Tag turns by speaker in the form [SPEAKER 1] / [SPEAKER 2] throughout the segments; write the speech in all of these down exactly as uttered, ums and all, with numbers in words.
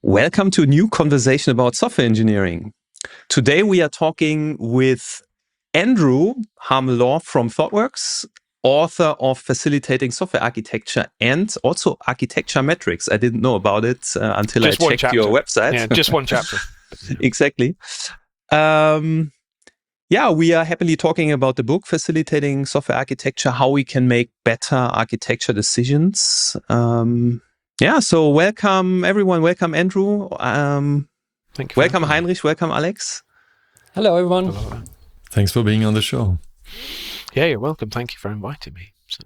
[SPEAKER 1] Welcome to a new conversation about software engineering. Today we are talking with Andrew Harmon-Law from ThoughtWorks, author of Facilitating Software Architecture and also Architecture Metrics. I didn't know about it uh, until
[SPEAKER 2] just
[SPEAKER 1] I checked
[SPEAKER 2] chapter.
[SPEAKER 1] your website.
[SPEAKER 2] Yeah, just one chapter.
[SPEAKER 1] Exactly. Um, yeah, we are happily talking about the book, Facilitating Software Architecture, how we can make better architecture decisions. Um, yeah, so welcome everyone. Welcome, Andrew. Um,
[SPEAKER 2] Thank you.
[SPEAKER 1] Welcome, Heinrich. Welcome, Alex.
[SPEAKER 3] Hello, everyone.
[SPEAKER 2] Hello.
[SPEAKER 4] Thanks for being on the show.
[SPEAKER 2] Yeah, you're welcome. Thank you for inviting me. So.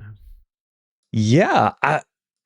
[SPEAKER 1] Yeah, uh,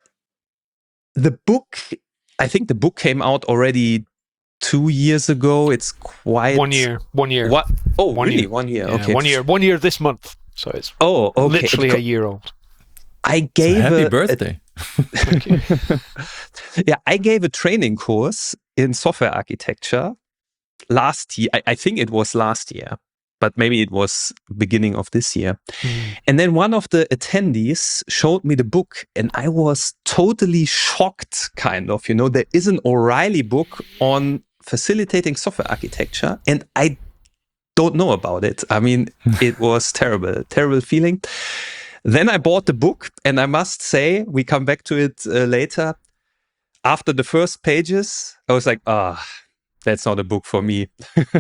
[SPEAKER 1] the book, I think the book came out already two years ago. It's quite...
[SPEAKER 2] One year. One year.
[SPEAKER 1] What? Oh,
[SPEAKER 2] one
[SPEAKER 1] really?
[SPEAKER 2] Year.
[SPEAKER 1] One year.
[SPEAKER 2] Yeah,
[SPEAKER 1] okay.
[SPEAKER 2] One year. One year this month. So it's
[SPEAKER 1] oh, okay.
[SPEAKER 2] literally a year old.
[SPEAKER 1] I gave
[SPEAKER 4] so happy
[SPEAKER 1] a,
[SPEAKER 4] birthday.
[SPEAKER 1] A, Thank you. Yeah, I gave a training course in software architecture last year. I, I think it was last year, but maybe it was beginning of this year. Mm. And then one of the attendees showed me the book and I was totally shocked, kind of. You know, there is an O'Reilly book on facilitating software architecture and I don't know about it. I mean, it was terrible, terrible feeling. Then I bought the book, and I must say, we come back to it uh, later. After the first pages, I was like, ah, oh, that's not a book for me.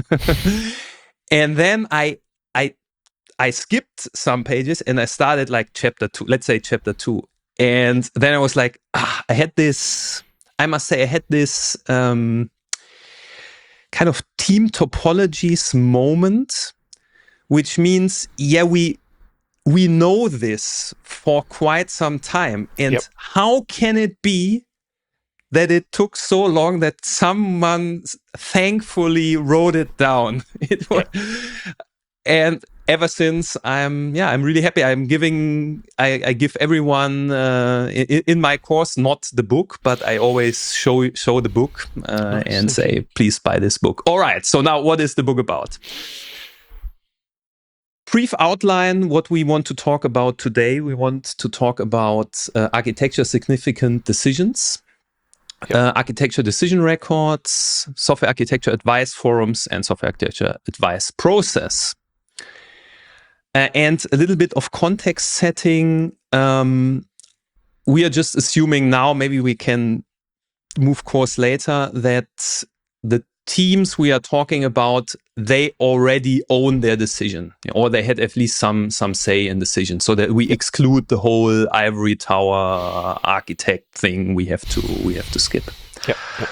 [SPEAKER 1] And then I, I, I skipped some pages, and I started like chapter two. Let's say chapter two, and then I was like, ah, I had this. I must say, I had this um, kind of team topologies moment, which means, yeah, we. We know this for quite some time. And yep. How can it be that it took so long that someone thankfully wrote it down? It was, yep. And ever since, I'm yeah, I'm really happy. I'm giving, I, I give everyone uh, in, in my course not the book, but I always show show the book uh, nice. and say, please buy this book. All right. So now, what is the book about? Brief outline, what we want to talk about today. We want to talk about uh, architecture significant decisions, yep. uh, architecture decision records, software architecture advice forums, and software architecture advice process. Uh, and a little bit of context setting. Um, we are just assuming now, maybe we can move course later, that the teams we are talking about, they already own their decision, or they had at least some some say in decision, so that we exclude the whole ivory tower architect thing. We have to we have to skip.
[SPEAKER 2] Yep. Yep.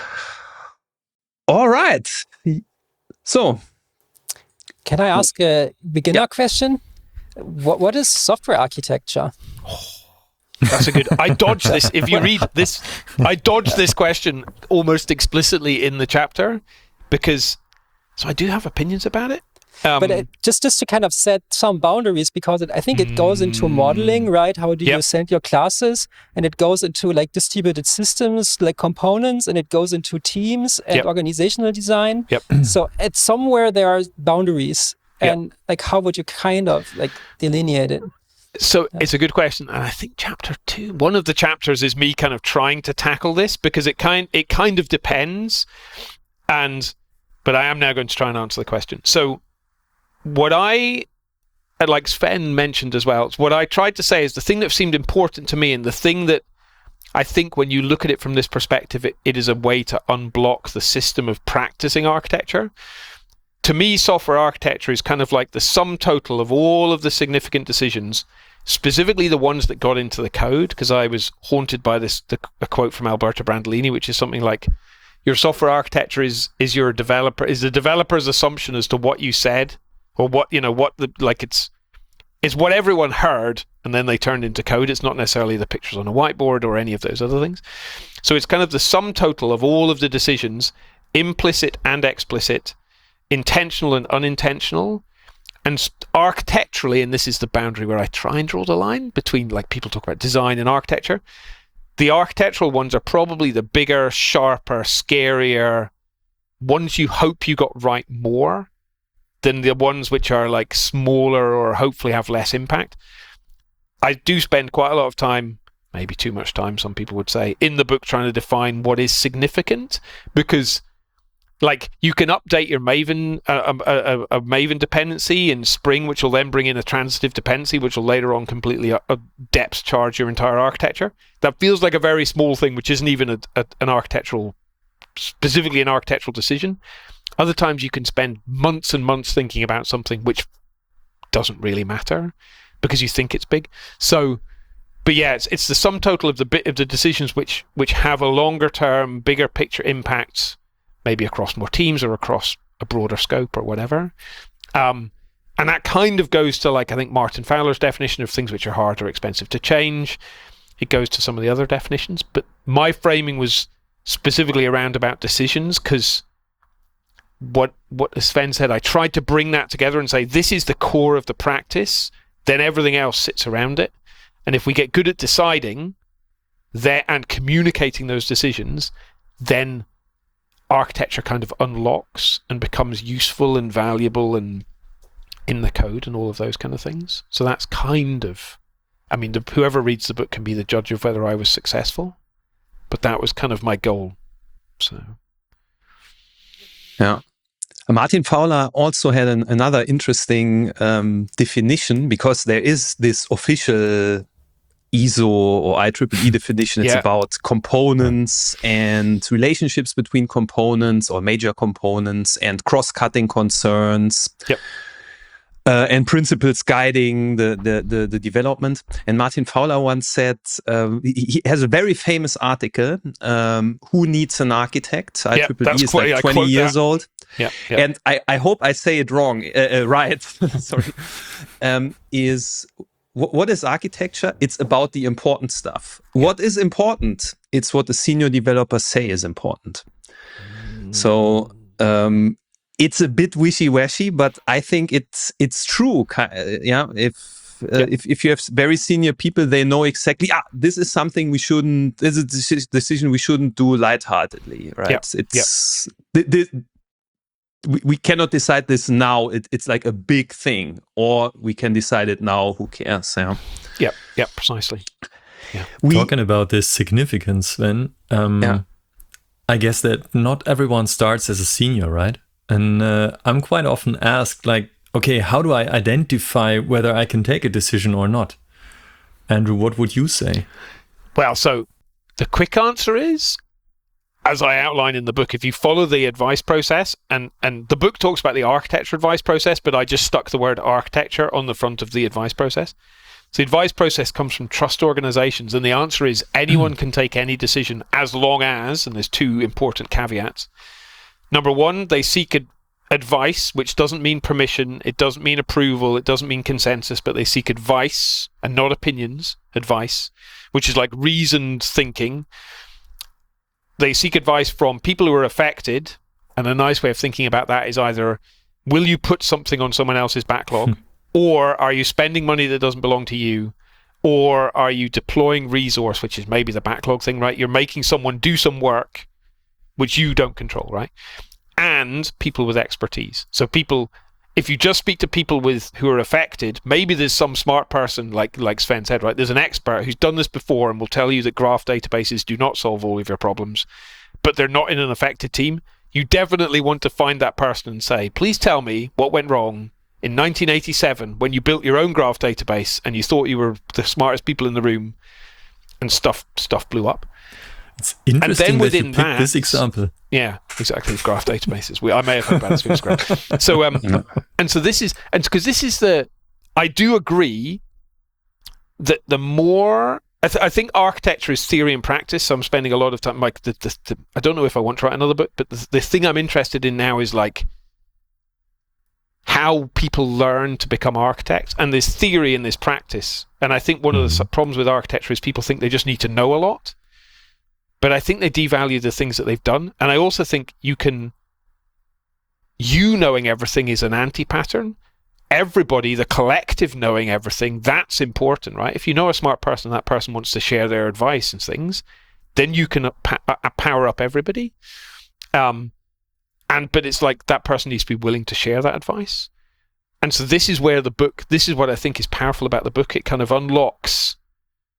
[SPEAKER 1] All right. So,
[SPEAKER 3] can I ask a beginner yeah. question? What what is software architecture?
[SPEAKER 2] Oh. That's a good. I dodged this. If you read this, I dodged this question almost explicitly in the chapter because, so I do have opinions about it. Um,
[SPEAKER 3] but it, just just to kind of set some boundaries, because it, I think it goes into modeling, right? How do you yep. send your classes, and it goes into like distributed systems, like components, and it goes into teams and yep. organizational design.
[SPEAKER 2] Yep.
[SPEAKER 3] So at somewhere there are boundaries, and yep. like how would you kind of like delineate it?
[SPEAKER 2] So it's a good question, and I think chapter two, one of the chapters is me kind of trying to tackle this because it kind it kind of depends, and but I am now going to try and answer the question. So what I, like Sven mentioned as well, what I tried to say is the thing that seemed important to me, and the thing that I think when you look at it from this perspective, it, it is a way to unblock the system of practicing architecture. To me, software architecture is kind of like the sum total of all of the significant decisions, specifically the ones that got into the code, because I was haunted by this the, a quote from Alberto Brandolini, which is something like, your software architecture is is your developer is the developer's assumption as to what you said, or what you know what the like it's it's what everyone heard and then they turned into code. It's not necessarily the pictures on a whiteboard or any of those other things. So it's kind of the sum total of all of the decisions, implicit and explicit, intentional and unintentional, and architecturally, and this is the boundary where I try and draw the line between, like, people talk about design and architecture. The architectural ones are probably the bigger, sharper, scarier ones you hope you got right more than the ones which are like smaller or hopefully have less impact. I do spend quite a lot of time maybe too much time, some people would say, in the book trying to define what is significant, because like you can update your Maven a, a, a Maven dependency in Spring, which will then bring in a transitive dependency, which will later on completely uh, depth charge your entire architecture. That feels like a very small thing, which isn't even a, a, an architectural, specifically an architectural decision. Other times you can spend months and months thinking about something which doesn't really matter because you think it's big. So, but yeah, it's it's the sum total of the bit of the decisions which which have a longer term, bigger picture impacts, maybe across more teams or across a broader scope or whatever. Um, and that kind of goes to, like, I think Martin Fowler's definition of things which are hard or expensive to change. It goes to some of the other definitions. But my framing was specifically around about decisions, because what, what Sven said, I tried to bring that together and say, this is the core of the practice, then everything else sits around it. And if we get good at deciding there and communicating those decisions, then architecture kind of unlocks and becomes useful and valuable and in the code and all of those kind of things. So that's kind of, I mean, the, whoever reads the book can be the judge of whether I was successful, but that was kind of my goal. So,
[SPEAKER 1] yeah. Martin Fowler also had an, another interesting um, definition, because there is this official I S O or I triple E definition. It's
[SPEAKER 2] yeah.
[SPEAKER 1] about components and relationships between components or major components and cross-cutting concerns.
[SPEAKER 2] Yep.
[SPEAKER 1] Uh, and principles guiding the, the, the, the development. And Martin Fowler once said, uh, he, he has a very famous article, um, Who Needs an Architect? I triple E
[SPEAKER 2] yep,
[SPEAKER 1] is quite, like twenty years that. old.
[SPEAKER 2] Yeah, yeah.
[SPEAKER 1] And I, I hope I say it wrong, uh, uh, right, sorry, um, is... What is architecture? It's about the important stuff. Yeah. What is important? It's what the senior developers say is important. Mm. So um, it's a bit wishy-washy, but I think it's it's true. Yeah, if uh, yeah. if if you have very senior people, they know exactly. Ah, this is something we shouldn't. This is a decision we shouldn't do lightheartedly, right?
[SPEAKER 2] Yeah.
[SPEAKER 1] It's yeah. th- th- We, we cannot decide this now. It, it's like a big thing, or we can decide it now. Who cares? Yeah,
[SPEAKER 2] yeah, yeah, precisely. Yeah.
[SPEAKER 4] We, Talking about this significance, then, um, yeah. I guess that not everyone starts as a senior, right? And uh, I'm quite often asked, like, okay, how do I identify whether I can take a decision or not? Andrew, what would you say?
[SPEAKER 2] Well, so the quick answer is, as I outline in the book, if you follow the advice process, and, and the book talks about the architecture advice process, but I just stuck the word architecture on the front of the advice process. So the advice process comes from trust organizations, and the answer is anyone can take any decision as long as, and there's two important caveats. Number one, they seek ad- advice, which doesn't mean permission, it doesn't mean approval, it doesn't mean consensus, but they seek advice and not opinions, advice, which is like reasoned thinking. They seek advice from people who are affected, and a nice way of thinking about that is either, will you put something on someone else's backlog, or are you spending money that doesn't belong to you, or are you deploying resource, which is maybe the backlog thing, right? You're making someone do some work which you don't control, right? And people with expertise. So people, if you just speak to people with who are affected, maybe there's some smart person, like like Sven said, right? There's an expert who's done this before and will tell you that graph databases do not solve all of your problems, but they're not in an affected team. You definitely want to find that person and say, please tell me what went wrong in nineteen eighty-seven when you built your own graph database and you thought you were the smartest people in the room and stuff stuff blew up.
[SPEAKER 4] It's interesting
[SPEAKER 2] and then within
[SPEAKER 4] that you picked
[SPEAKER 2] that,
[SPEAKER 4] this example.
[SPEAKER 2] Yeah, exactly. Graph databases. We, I may have heard about this graph. So, um, and so this is, and because this is the, I do agree that the more, I, th- I think architecture is theory and practice. So I'm spending a lot of time, like, the, the, the, I don't know if I want to write another book, but the, the thing I'm interested in now is like how people learn to become architects. And there's theory in this practice. And I think one mm-hmm. of the problems with architecture is people think they just need to know a lot. But I think they devalue the things that they've done. And I also think you can, you knowing everything is an anti-pattern. Everybody, the collective knowing everything, that's important, right? If you know a smart person, that person wants to share their advice and things, then you can pa- uh, power up everybody. Um, and but it's like that person needs to be willing to share that advice. And so this is where the book, this is what I think is powerful about the book. It kind of unlocks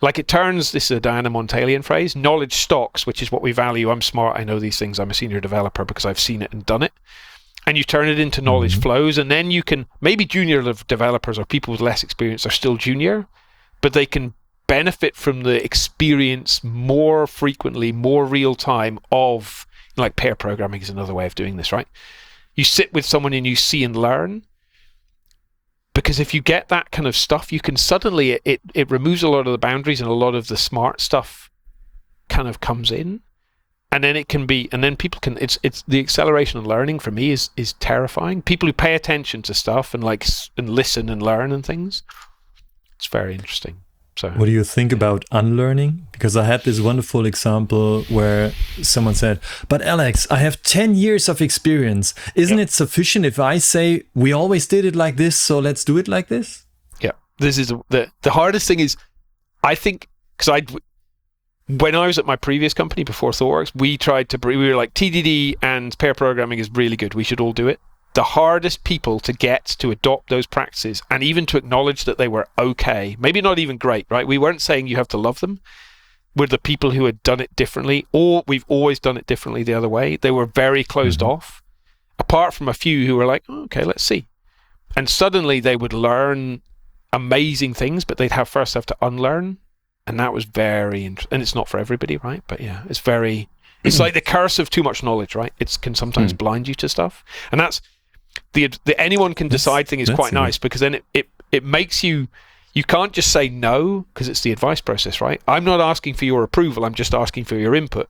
[SPEAKER 2] like it turns, this is a Diana Montalian phrase, knowledge stocks, which is what we value. I'm smart, I know these things, I'm a senior developer because I've seen it and done it. And you turn it into knowledge mm-hmm. flows, and then you can, maybe junior developers or people with less experience are still junior, but they can benefit from the experience more frequently, more real time of, like pair programming is another way of doing this, right? You sit with someone and you see and learn. Because if you get that kind of stuff, you can suddenly, it, it, it removes a lot of the boundaries and a lot of the smart stuff kind of comes in. And then it can be, and then people can, it's it's the acceleration of learning for me is is terrifying. People who pay attention to stuff and like, and listen and learn and things, it's very interesting. So,
[SPEAKER 4] what do you think about unlearning? Because I had this wonderful example where someone said, but Alex, I have ten years of experience. Isn't yeah. it sufficient if I say we always did it like this, so let's do it like this?
[SPEAKER 2] Yeah, this is the the hardest thing is, I think, because I, when I was at my previous company before ThoughtWorks, we tried to, we were like T D D and pair programming is really good. We should all do it. The hardest people to get to adopt those practices and even to acknowledge that they were okay, maybe not even great, right? We weren't saying you have to love them, were the people who had done it differently, or we've always done it differently the other way. They were very closed mm-hmm. off, apart from a few who were like, oh, okay, let's see. And suddenly they would learn amazing things, but they'd have first have to unlearn. And that was very interesting. And it's not for everybody, right? But yeah, it's very, it's like the curse of too much knowledge, right? It can sometimes mm. blind you to stuff. And that's, The, the anyone can decide that's, thing is quite nice, because then it, it, it makes you, you can't just say no, because it's the advice process, right? I'm not asking for your approval, I'm just asking for your input.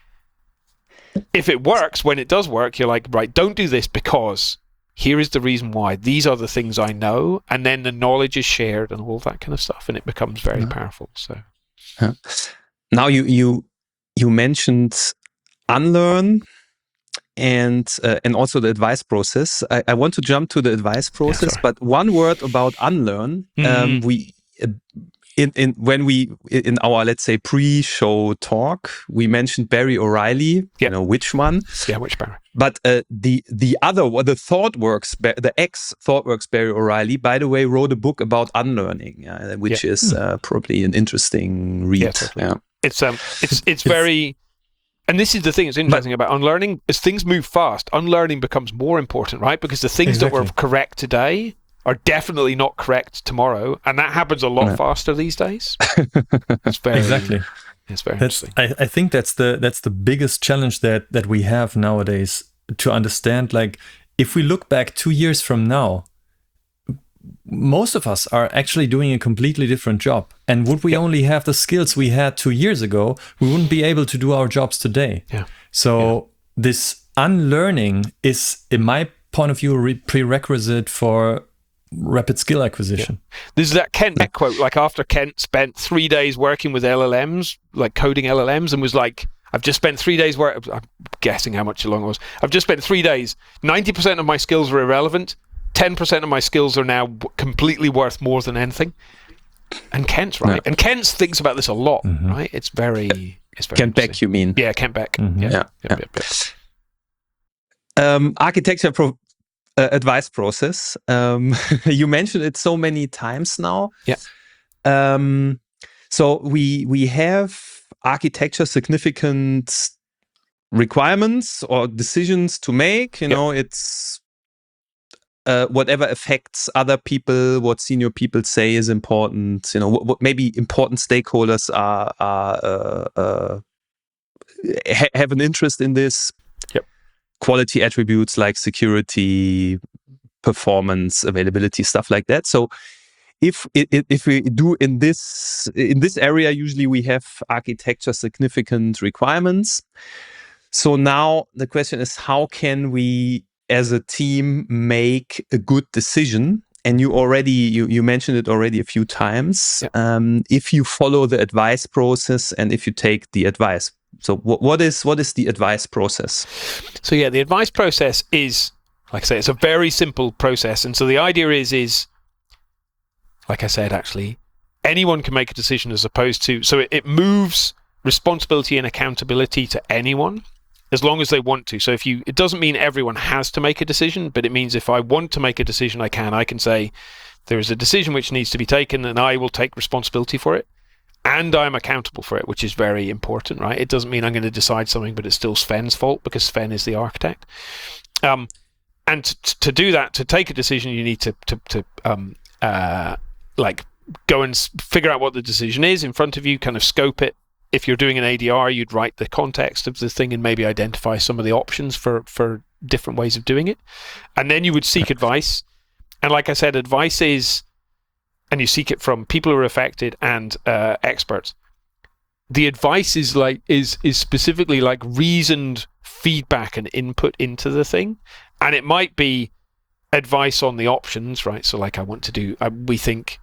[SPEAKER 2] If it works, when it does work, you're like, right, don't do this because here is the reason why. These are the things I know, and then the knowledge is shared and all that kind of stuff, and it becomes very yeah. powerful. So,
[SPEAKER 1] yeah. Now you you you mentioned unlearn. And uh, and also the advice process. I, I want to jump to the advice process, yeah, but one word about unlearn. Mm-hmm. Um, we uh, in in when we in our let's say pre-show talk, we mentioned Barry O'Reilly. Yep. You know which one?
[SPEAKER 2] Yeah, which Barry?
[SPEAKER 1] But uh, the the other, the ThoughtWorks, the ex ThoughtWorks Barry O'Reilly, by the way, wrote a book about unlearning, uh, which yep. is uh, probably an interesting read.
[SPEAKER 2] Yeah, totally. yeah. it's um, it's it's very. And this is the thing that's interesting but, about unlearning. As things move fast, unlearning becomes more important, right? Because the things exactly. that were correct today are definitely not correct tomorrow. And that happens a lot yeah. faster these days. It's very,
[SPEAKER 4] exactly.
[SPEAKER 2] It's very
[SPEAKER 4] that's,
[SPEAKER 2] interesting.
[SPEAKER 4] I, I think that's the that's the biggest challenge that, that we have nowadays, to understand, like, if we look back two years from now, most of us are actually doing a completely different job. And would we yeah. only have the skills we had two years ago, we wouldn't be able to do our jobs today.
[SPEAKER 2] Yeah.
[SPEAKER 4] So yeah. this unlearning is, in my point of view, a re- prerequisite for rapid skill acquisition.
[SPEAKER 2] Yeah. This is that Kent Beck quote, like after Kent spent three days working with L L Ms, like coding L L Ms, and was like, I've just spent three days work. I'm guessing how much long it was. I've just spent three days. ninety percent of my skills were irrelevant. ten percent of my skills are now completely worth more than anything. And Kent's right. Yeah. And Kent thinks about this a lot, mm-hmm. right? It's very... It's very
[SPEAKER 1] Kent Beck, you mean?
[SPEAKER 2] Yeah, Kent Beck. Mm-hmm. Yeah.
[SPEAKER 1] yeah.
[SPEAKER 2] yeah.
[SPEAKER 1] yeah. yeah. Um, architecture pro- uh, advice process. Um, you mentioned it so many times now.
[SPEAKER 2] Yeah.
[SPEAKER 1] Um, so we we have architecture significant requirements or decisions to make. You yeah. know, it's... Uh, whatever affects other people, what senior people say is important. You know, what, what maybe important stakeholders are, are uh, uh, ha- have an interest in this.
[SPEAKER 2] Yep.
[SPEAKER 1] Quality attributes like security, performance, availability, stuff like that. So, if if we do in this in this area, usually we have architecture significant requirements. So now the question is, how can we as a team make a good decision? And you already you, you mentioned it already a few times.
[SPEAKER 2] Yeah.
[SPEAKER 1] Um, if you follow the advice process and if you take the advice. So what what is what is the advice process?
[SPEAKER 2] So yeah, the advice process is, like I say, it's a very simple process. And so the idea is is like I said, actually, anyone can make a decision as opposed to, so it, it moves responsibility and accountability to anyone, as long as they want to. So if you, it doesn't mean everyone has to make a decision, but it means if I want to make a decision, I can. I can say there is a decision which needs to be taken, and I will take responsibility for it. and I'm accountable for it, which is very important, right? It doesn't mean I'm going to decide something, but it's still Sven's fault because Sven is the architect. Um, and t- to do that, to take a decision, you need to to, to um, uh, like go and s- figure out what the decision is in front of you, kind of scope it. If you're doing an A D R, you'd write the context of the thing and maybe identify some of the options for for different ways of doing it, and then you would seek advice. And like I said, advice is, and you seek it from people who are affected and uh, experts. The advice is like is is specifically like reasoned feedback and input into the thing, and it might be advice on the options, right? So like I want to do, uh, we think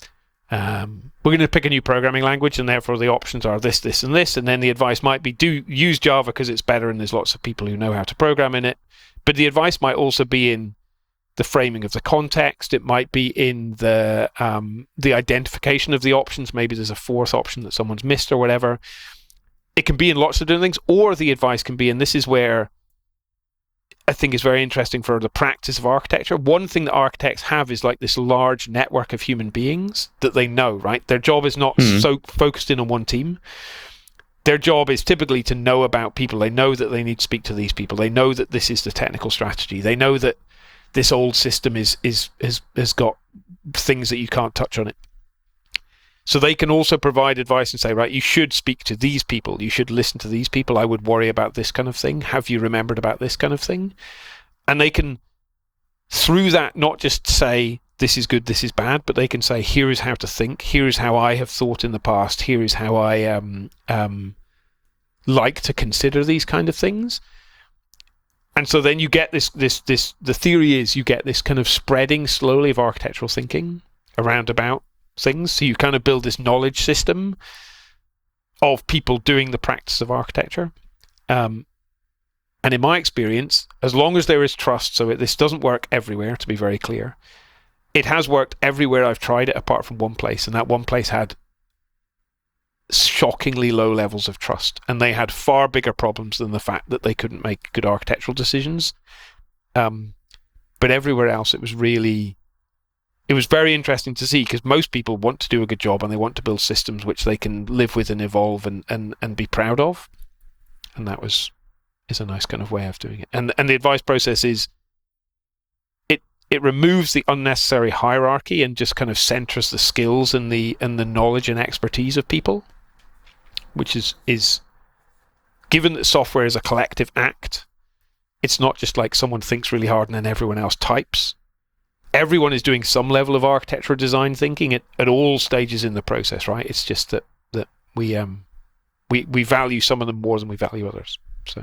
[SPEAKER 2] um, we're going to pick a new programming language, and therefore the options are this, this, and this, and then the advice might be do use Java because it's better, and there's lots of people who know how to program in it. But the advice might also be in the framing of the context. It might be in the um, the identification of the options. Maybe there's a fourth option that someone's missed or whatever. It can be in lots of different things, or the advice can be, and this is where I think is very interesting for the practice of architecture. One thing that architects have is like this large network of human beings that they know, right? Their job is not mm-hmm. so focused in on one team. Their job is typically to know about people. They know that they need to speak to these people. They know that this is the technical strategy. They know that this old system is is has has got things that you can't touch on it. So they can also provide advice and say, right, you should speak to these people. You should listen to these people. I would worry about this kind of thing. Have you remembered about this kind of thing? And they can, through that, not just say, this is good, this is bad, but they can say, here is how to think. Here is how I have thought in the past. Here is how I um, um, like to consider these kind of things. And so then you get this, this, this, the theory is you get this kind of spreading slowly of architectural thinking around about things. So you kind of build this knowledge system of people doing the practice of architecture. Um, and in my experience, as long as there is trust, so it, this doesn't work everywhere, to be very clear. It has worked everywhere I've tried it, apart from one place, and that one place had shockingly low levels of trust, and they had far bigger problems than the fact that they couldn't make good architectural decisions. Um, but everywhere else, it was really, it was very interesting to see, because most people want to do a good job and they want to build systems which they can live with and evolve and, and, and be proud of. And that was is a nice kind of way of doing it. And and the advice process is, it it removes the unnecessary hierarchy and just kind of centers the skills and the and the knowledge and expertise of people, which is is given that software is a collective act. It's not just like someone thinks really hard and then everyone else types. Everyone is doing some level of architectural design thinking at, at all stages in the process, right? It's just that that we um we we value some of them more than we value others. So,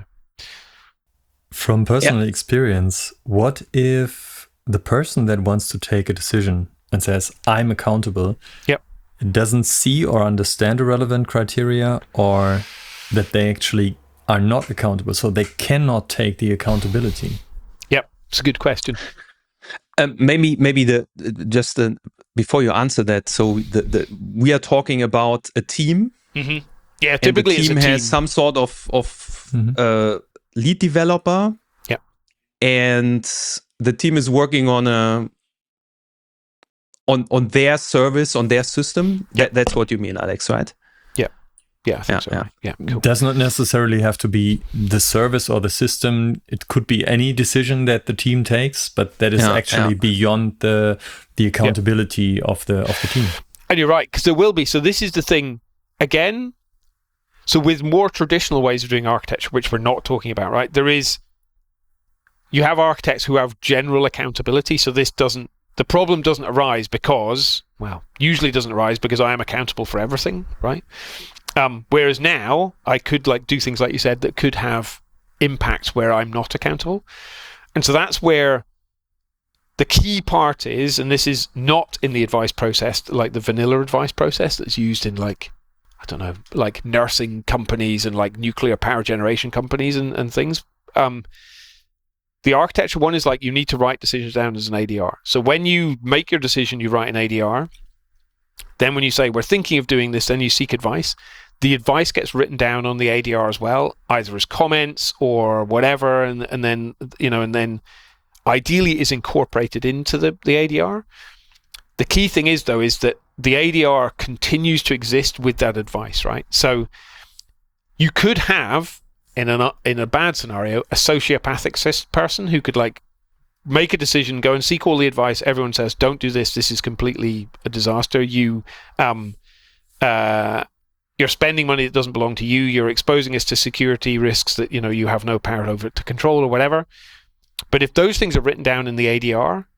[SPEAKER 4] from personal
[SPEAKER 1] yeah.
[SPEAKER 4] experience, what if the person that wants to take a decision and says, I'm accountable,
[SPEAKER 2] yep.
[SPEAKER 4] doesn't see or understand the relevant criteria, or that they actually are not accountable, so they cannot take the accountability?
[SPEAKER 2] Yep, it's a good question.
[SPEAKER 1] Um, maybe, maybe the just uh, before you answer that. So the, the we are talking about a team.
[SPEAKER 2] Mm-hmm. Yeah, typically
[SPEAKER 1] and the team
[SPEAKER 2] it's a
[SPEAKER 1] has
[SPEAKER 2] team.
[SPEAKER 1] some sort of of
[SPEAKER 4] mm-hmm.
[SPEAKER 1] uh, lead developer.
[SPEAKER 2] Yeah,
[SPEAKER 1] and the team is working on a on on their service, on their system. That, that's what you mean, Alex, right?
[SPEAKER 2] Yeah, yeah, I think
[SPEAKER 1] yeah,
[SPEAKER 2] so.
[SPEAKER 1] Yeah,
[SPEAKER 2] right. yeah cool.
[SPEAKER 4] Does not necessarily have to be the service or the system. It could be any decision that the team takes, but that is
[SPEAKER 1] yeah,
[SPEAKER 4] actually
[SPEAKER 1] yeah.
[SPEAKER 4] beyond the the accountability
[SPEAKER 2] yeah.
[SPEAKER 4] of the of the team.
[SPEAKER 2] And you're right, because there will be. So this is the thing again. So with more traditional ways of doing architecture, which we're not talking about, right? There is, you have architects who have general accountability. So this doesn't, the problem doesn't arise because, well, usually doesn't arise because I am accountable for everything, right? Um, whereas now I could like do things like you said that could have impacts where I'm not accountable. And so that's where the key part is, and this is not in the advice process, like the vanilla advice process that's used in like, I don't know, like nursing companies and like nuclear power generation companies and, and things. Um, the architecture one is like you need to write decisions down as an A D R. So when you make your decision, you write an A D R. Then when you say, we're thinking of doing this, then you seek advice. The advice gets written down on the A D R as well, either as comments or whatever. And, and then, you know, and then ideally is incorporated into the, the A D R. The key thing is, though, is that the A D R continues to exist with that advice, right? So you could have, in an in a bad scenario, a sociopathic person who could like make a decision, go and seek all the advice. Everyone says, don't do this. This is completely a disaster. You, um, uh, you're spending money that doesn't belong to you. You're exposing us to security risks that, you know, you have no power over to control or whatever. But if those things are written down in the A D R,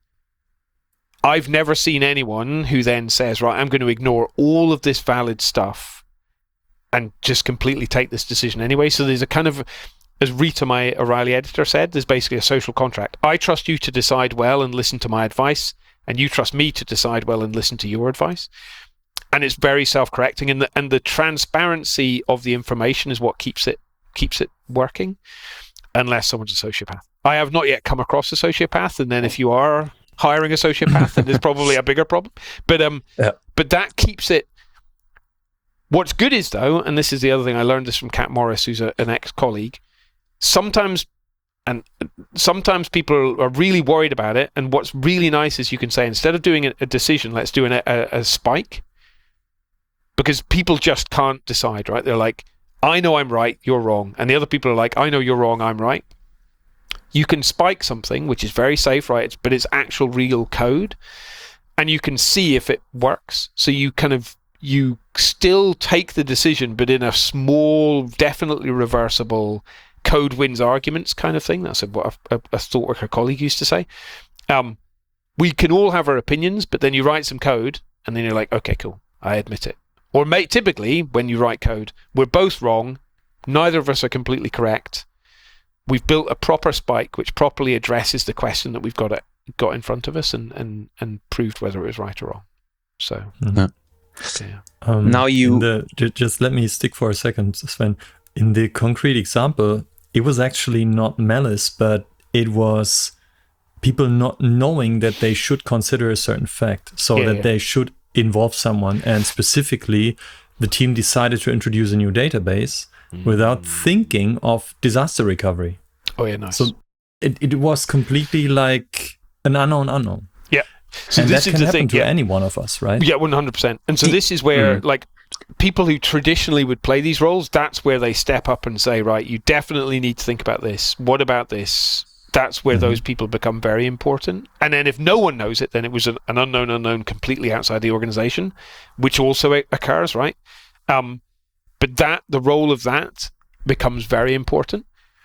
[SPEAKER 2] I've never seen anyone who then says, right, I'm going to ignore all of this valid stuff and just completely take this decision anyway. So there's a kind of, as Rita, my O'Reilly editor, said, there's basically a social contract. I trust you to decide well and listen to my advice, and you trust me to decide well and listen to your advice. And it's very self-correcting, and the and the transparency of the information is what keeps it keeps it working, unless someone's a sociopath. I have not yet come across a sociopath, and then if you are hiring a sociopath, then there's probably a bigger problem. But um, yeah. but that keeps it. What's good is, though, and this is the other thing, I learned this from Kat Morris, who's a, an ex-colleague. Sometimes, and sometimes people are really worried about it. And what's really nice is you can say, instead of doing a, a decision, let's do an, a, a spike, because people just can't decide, right? They're like, I know I'm right, you're wrong, and the other people are like, I know you're wrong, I'm right. You can spike something, which is very safe, right? It's, but it's actual real code, and you can see if it works. So you kind of, you still take the decision, but in a small, definitely reversible, code wins arguments kind of thing. That's what a, a, a ThoughtWorker colleague used to say. Um, we can all have our opinions, but then you write some code, and then you're like, okay, cool, I admit it. Or may, typically, when you write code, we're both wrong, neither of us are completely correct. We've built a proper spike which properly addresses the question that we've got it, got in front of us, and, and, and proved whether it was right or wrong. So,
[SPEAKER 4] mm-hmm.
[SPEAKER 2] yeah.
[SPEAKER 1] Um, now you
[SPEAKER 4] the, just let me stick for a second, Sven. In the concrete example, it was actually not malice, but it was people not knowing that they should consider a certain fact, so
[SPEAKER 2] yeah,
[SPEAKER 4] that
[SPEAKER 2] yeah.
[SPEAKER 4] they should involve someone. And specifically, the team decided to introduce a new database mm. without thinking of disaster recovery.
[SPEAKER 2] Oh yeah, nice.
[SPEAKER 4] So it, it was completely like an unknown unknown.
[SPEAKER 2] Yeah. So
[SPEAKER 4] and
[SPEAKER 2] this
[SPEAKER 4] that
[SPEAKER 2] is
[SPEAKER 4] can
[SPEAKER 2] the
[SPEAKER 4] happen
[SPEAKER 2] thing,
[SPEAKER 4] to
[SPEAKER 2] yeah.
[SPEAKER 4] any one of us, right?
[SPEAKER 2] Yeah, one hundred percent. And so this is where, mm. like, people who traditionally would play these roles, that's where they step up and say, right, you definitely need to think about this. What about this? That's where mm-hmm. those people become very important. And then if no one knows it, then it was an, an unknown unknown completely outside the organization, which also occurs, right? Um, but that the role of that becomes very important.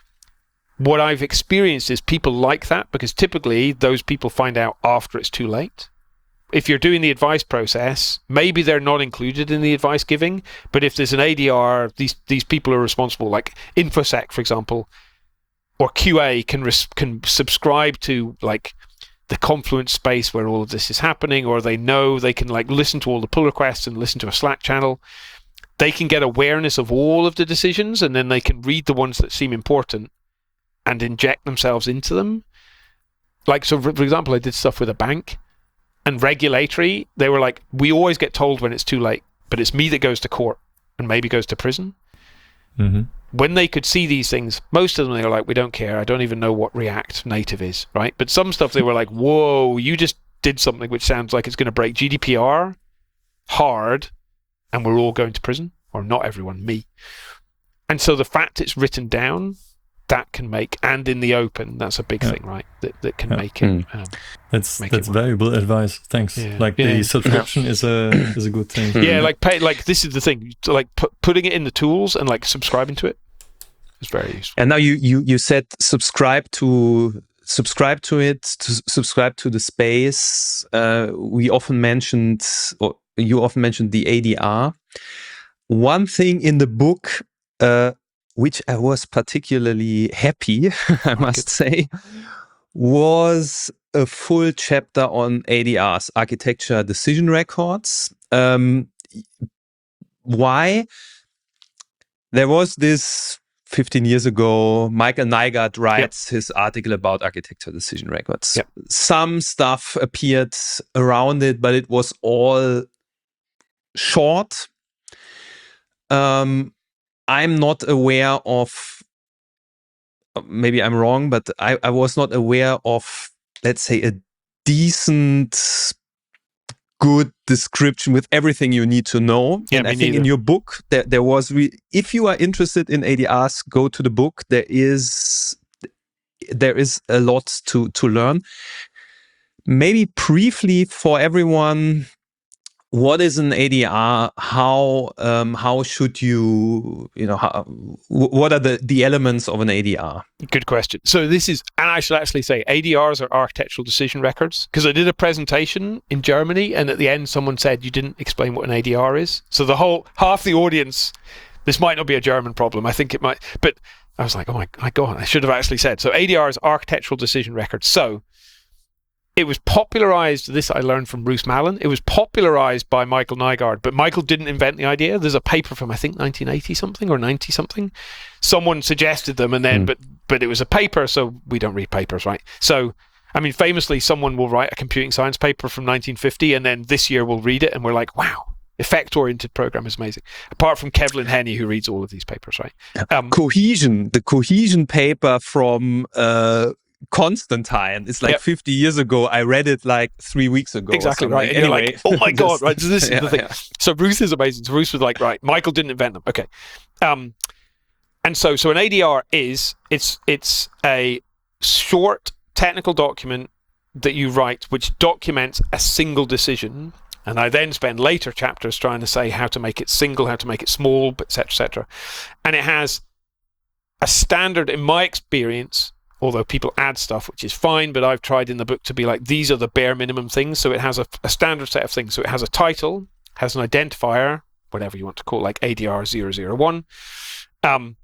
[SPEAKER 2] What I've experienced is people like that, because typically those people find out after it's too late. If you're doing the advice process, maybe they're not included in the advice giving, but if there's an A D R, these these people are responsible, like InfoSec, for example, or Q A can res- can subscribe to like the Confluence space where all of this is happening, or they know they can like listen to all the pull requests and listen to a Slack channel. They can get awareness of all of the decisions, and then they can read the ones that seem important and inject themselves into them. Like, so for example, I did stuff with a bank, and regulatory, they were like, we always get told when it's too late, but it's me that goes to court and maybe goes to prison.
[SPEAKER 4] Mm-hmm.
[SPEAKER 2] When they could see these things, most of them, they were like, we don't care. I don't even know what React Native is, right? But some stuff, they were like, whoa, you just did something which sounds like it's going to break G D P R hard, and we're all going to prison. Or not everyone, me. And so the fact it's written down, that can make, and in the open, that's a big yeah. thing, right? That that can yeah. make it. Um,
[SPEAKER 4] that's
[SPEAKER 2] make
[SPEAKER 4] that's
[SPEAKER 2] it
[SPEAKER 4] valuable advice. Thanks.
[SPEAKER 2] Yeah.
[SPEAKER 4] Like
[SPEAKER 2] yeah.
[SPEAKER 4] the subscription yeah. is a is a good thing.
[SPEAKER 2] Yeah, like pay, like this is the thing. So like pu- putting it in the tools and like subscribing to it is very useful.
[SPEAKER 1] And now you you you said subscribe to subscribe to it, to subscribe to the space. Uh, we often mentioned, or you often mentioned the A D R. One thing in the book. Uh, which I was particularly happy, I must say, was a full chapter on A D Rs, architecture decision records. Um, why? There was this fifteen years ago, Michael Nygaard writes yep. his article about architecture decision records.
[SPEAKER 2] Yep.
[SPEAKER 1] Some stuff appeared around it, but it was all short. Um, I'm not aware of, maybe I'm wrong, but I, I was not aware of, let's say, a decent good description with everything you need to know.
[SPEAKER 2] Yeah,
[SPEAKER 1] and
[SPEAKER 2] me
[SPEAKER 1] I think
[SPEAKER 2] neither.
[SPEAKER 1] in your book, there, there was, re- if you are interested in A D Rs, go to the book. There is, there is a lot to, to learn. Maybe briefly for everyone, what is an A D R? How um, how should you, you know, how, what are the, the elements of an A D R?
[SPEAKER 2] Good question. So this is, and I should actually say, A D Rs are architectural decision records, because I did a presentation in Germany, and at the end someone said you didn't explain what an A D R is. So the whole, half the audience, this might not be a German problem, I think it might, but I was like, oh my, my God, I should have actually said. So A D R is architectural decision records. So it was popularized, this I learned from Bruce Mallon, it was popularized by Michael Nygaard, but Michael didn't invent the idea. There's a paper from, I think, nineteen eighty something or ninety something. Someone suggested them, and then, mm. but but it was a paper, so we don't read papers, right? So, I mean, famously, someone will write a computing science paper from nineteen fifty, and then this year we'll read it, and we're like, wow, effect-oriented program is amazing. Apart from Kevlin Henney, who reads all of these papers, right?
[SPEAKER 1] Um, cohesion, the cohesion paper from... Uh Constantine. It's like yep. fifty years ago. I read it like three weeks ago.
[SPEAKER 2] Exactly right. And anyway. You're like, oh my God, right? So this is yeah, the thing. Yeah. So Bruce is amazing. So Bruce was like, right, Michael didn't invent them. Okay. Um, and so so an A D R is, it's it's a short technical document that you write which documents a single decision. And I then spend later chapters trying to say how to make it single, how to make it small, et cetera, et cetera. And it has a standard, in my experience, although people add stuff, which is fine, but I've tried in the book to be like, these are the bare minimum things. So it has a, a standard set of things. So it has a title, has an identifier, whatever you want to call it, like A D R zero zero one, um,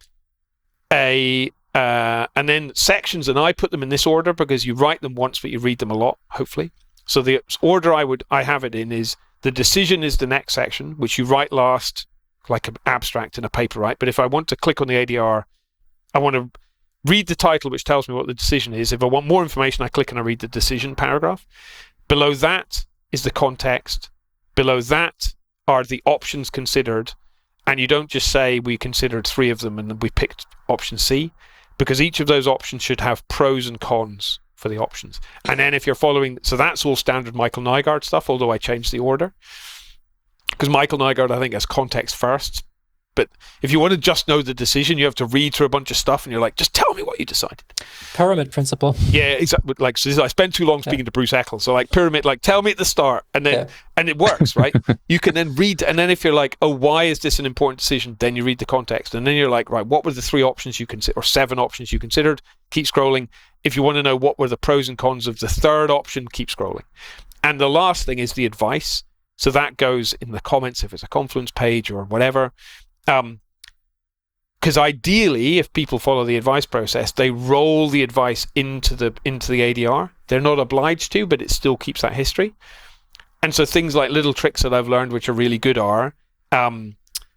[SPEAKER 2] a uh, and then sections, and I put them in this order because you write them once, but you read them a lot, hopefully. So the order I would I have it in is the decision is the next section, which you write last, like an abstract in a paper, right? But if I want to click on the A D R, I want to read the title, which tells me what the decision is. If I want more information, I click and I read the decision paragraph. Below that is the context. Below that are the options considered. And you don't just say we considered three of them and we picked option C, because each of those options should have pros and cons for the options. And then if you're following, so that's all standard Michael Nygaard stuff, although I changed the order. Because Michael Nygaard, I think, has context first. But if you want to just know the decision, you have to read through a bunch of stuff, and you're like, just tell me what you decided.
[SPEAKER 3] Pyramid principle.
[SPEAKER 2] Yeah, exactly. Like, so I spent too long speaking yeah. to Bruce Eccles. So like pyramid, like tell me at the start, and then yeah. and it works, right? You can then read, and then if you're like, oh, why is this an important decision? Then you read the context, and then you're like, right, what were the three options you consider, or seven options you considered? Keep scrolling. If you want to know what were the pros and cons of the third option, keep scrolling. And the last thing is the advice. So that goes in the comments if it's a Confluence page or whatever. Um, because ideally, if people follow the advice process, they roll the advice into the into the A D R. They're not obliged to, but it still keeps that history. And so things like little tricks that I've learned, which are really good, are um,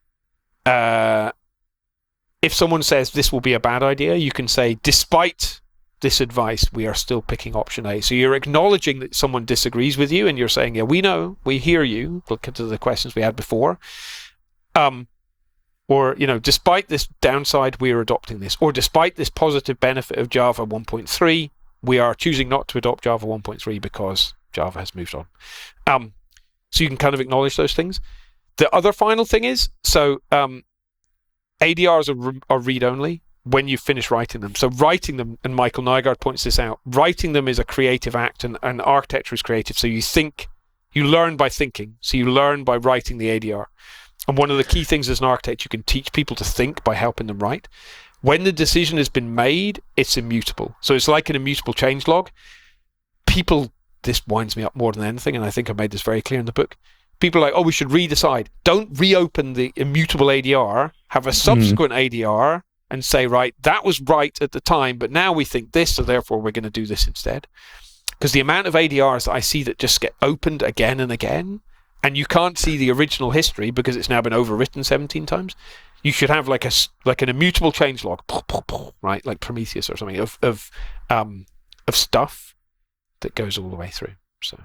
[SPEAKER 2] uh, if someone says this will be a bad idea, you can say, despite this advice, we are still picking option A. So you're acknowledging that someone disagrees with you, and you're saying, yeah, we know, we hear you. Look into the questions we had before. Um, Or, you know, despite this downside, we are adopting this. Or despite this positive benefit of Java one point three, we are choosing not to adopt Java one point three because Java has moved on. Um, so you can kind of acknowledge those things. The other final thing is, so um, A D Rs are, re- are read-only when you finish writing them. So writing them, and Michael Nygaard points this out, writing them is a creative act, and, and architecture is creative. So you think, you learn by thinking. So you learn by writing the A D R. And one of the key things as an architect, you can teach people to think by helping them write. When the decision has been made, it's immutable. So it's like an immutable change log. People, this winds me up more than anything, and I think I made this very clear in the book. People are like, oh, we should redecide. Don't reopen the immutable A D R, have a subsequent mm. A D R, and say, right, that was right at the time, but now we think this, so therefore we're going to do this instead. Because the amount of A D Rs that I see that just get opened again and again, and you can't see the original history because it's now been overwritten seventeen times. You should have like a like an immutable changelog, right, like Prometheus or something of of um of stuff that goes all the way through. So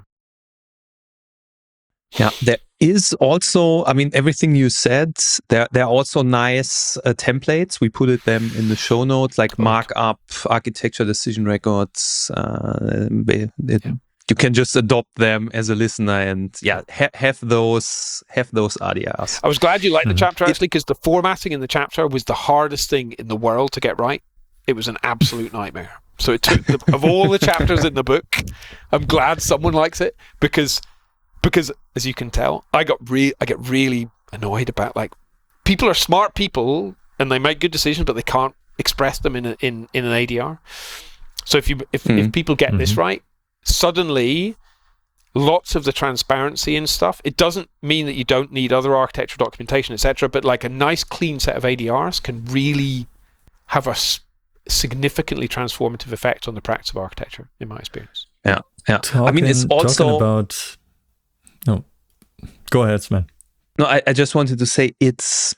[SPEAKER 1] yeah, there is also, I mean, everything you said. There there are also nice uh, templates. We put it them in the show notes, like markup, architecture decision records. Uh, it,
[SPEAKER 2] yeah.
[SPEAKER 1] you can just adopt them as a listener and yeah, ha- have those have those R D Rs.
[SPEAKER 2] I was glad you liked the
[SPEAKER 4] Mhm.
[SPEAKER 2] chapter actually, because the formatting in the chapter was the hardest thing in the world to get right. It was an absolute nightmare. So it took the, of all the chapters in the book, I'm glad someone likes it because because as you can tell, I got re- I get really annoyed about like people are smart people and they make good decisions, but they can't express them in a, in in an A D R. So if you if,
[SPEAKER 1] Mm.
[SPEAKER 2] if people get
[SPEAKER 4] Mhm.
[SPEAKER 2] this right, suddenly lots of the transparency and stuff, it doesn't mean that you don't need other architectural documentation, et cetera, but like a nice clean set of A D Rs can really have a s- significantly transformative effect on the practice of architecture, in my experience.
[SPEAKER 1] Yeah, yeah.
[SPEAKER 4] Talking,
[SPEAKER 1] I mean, it's also
[SPEAKER 4] talking about. No, go ahead, Sven.
[SPEAKER 1] no. I, I just wanted to say it's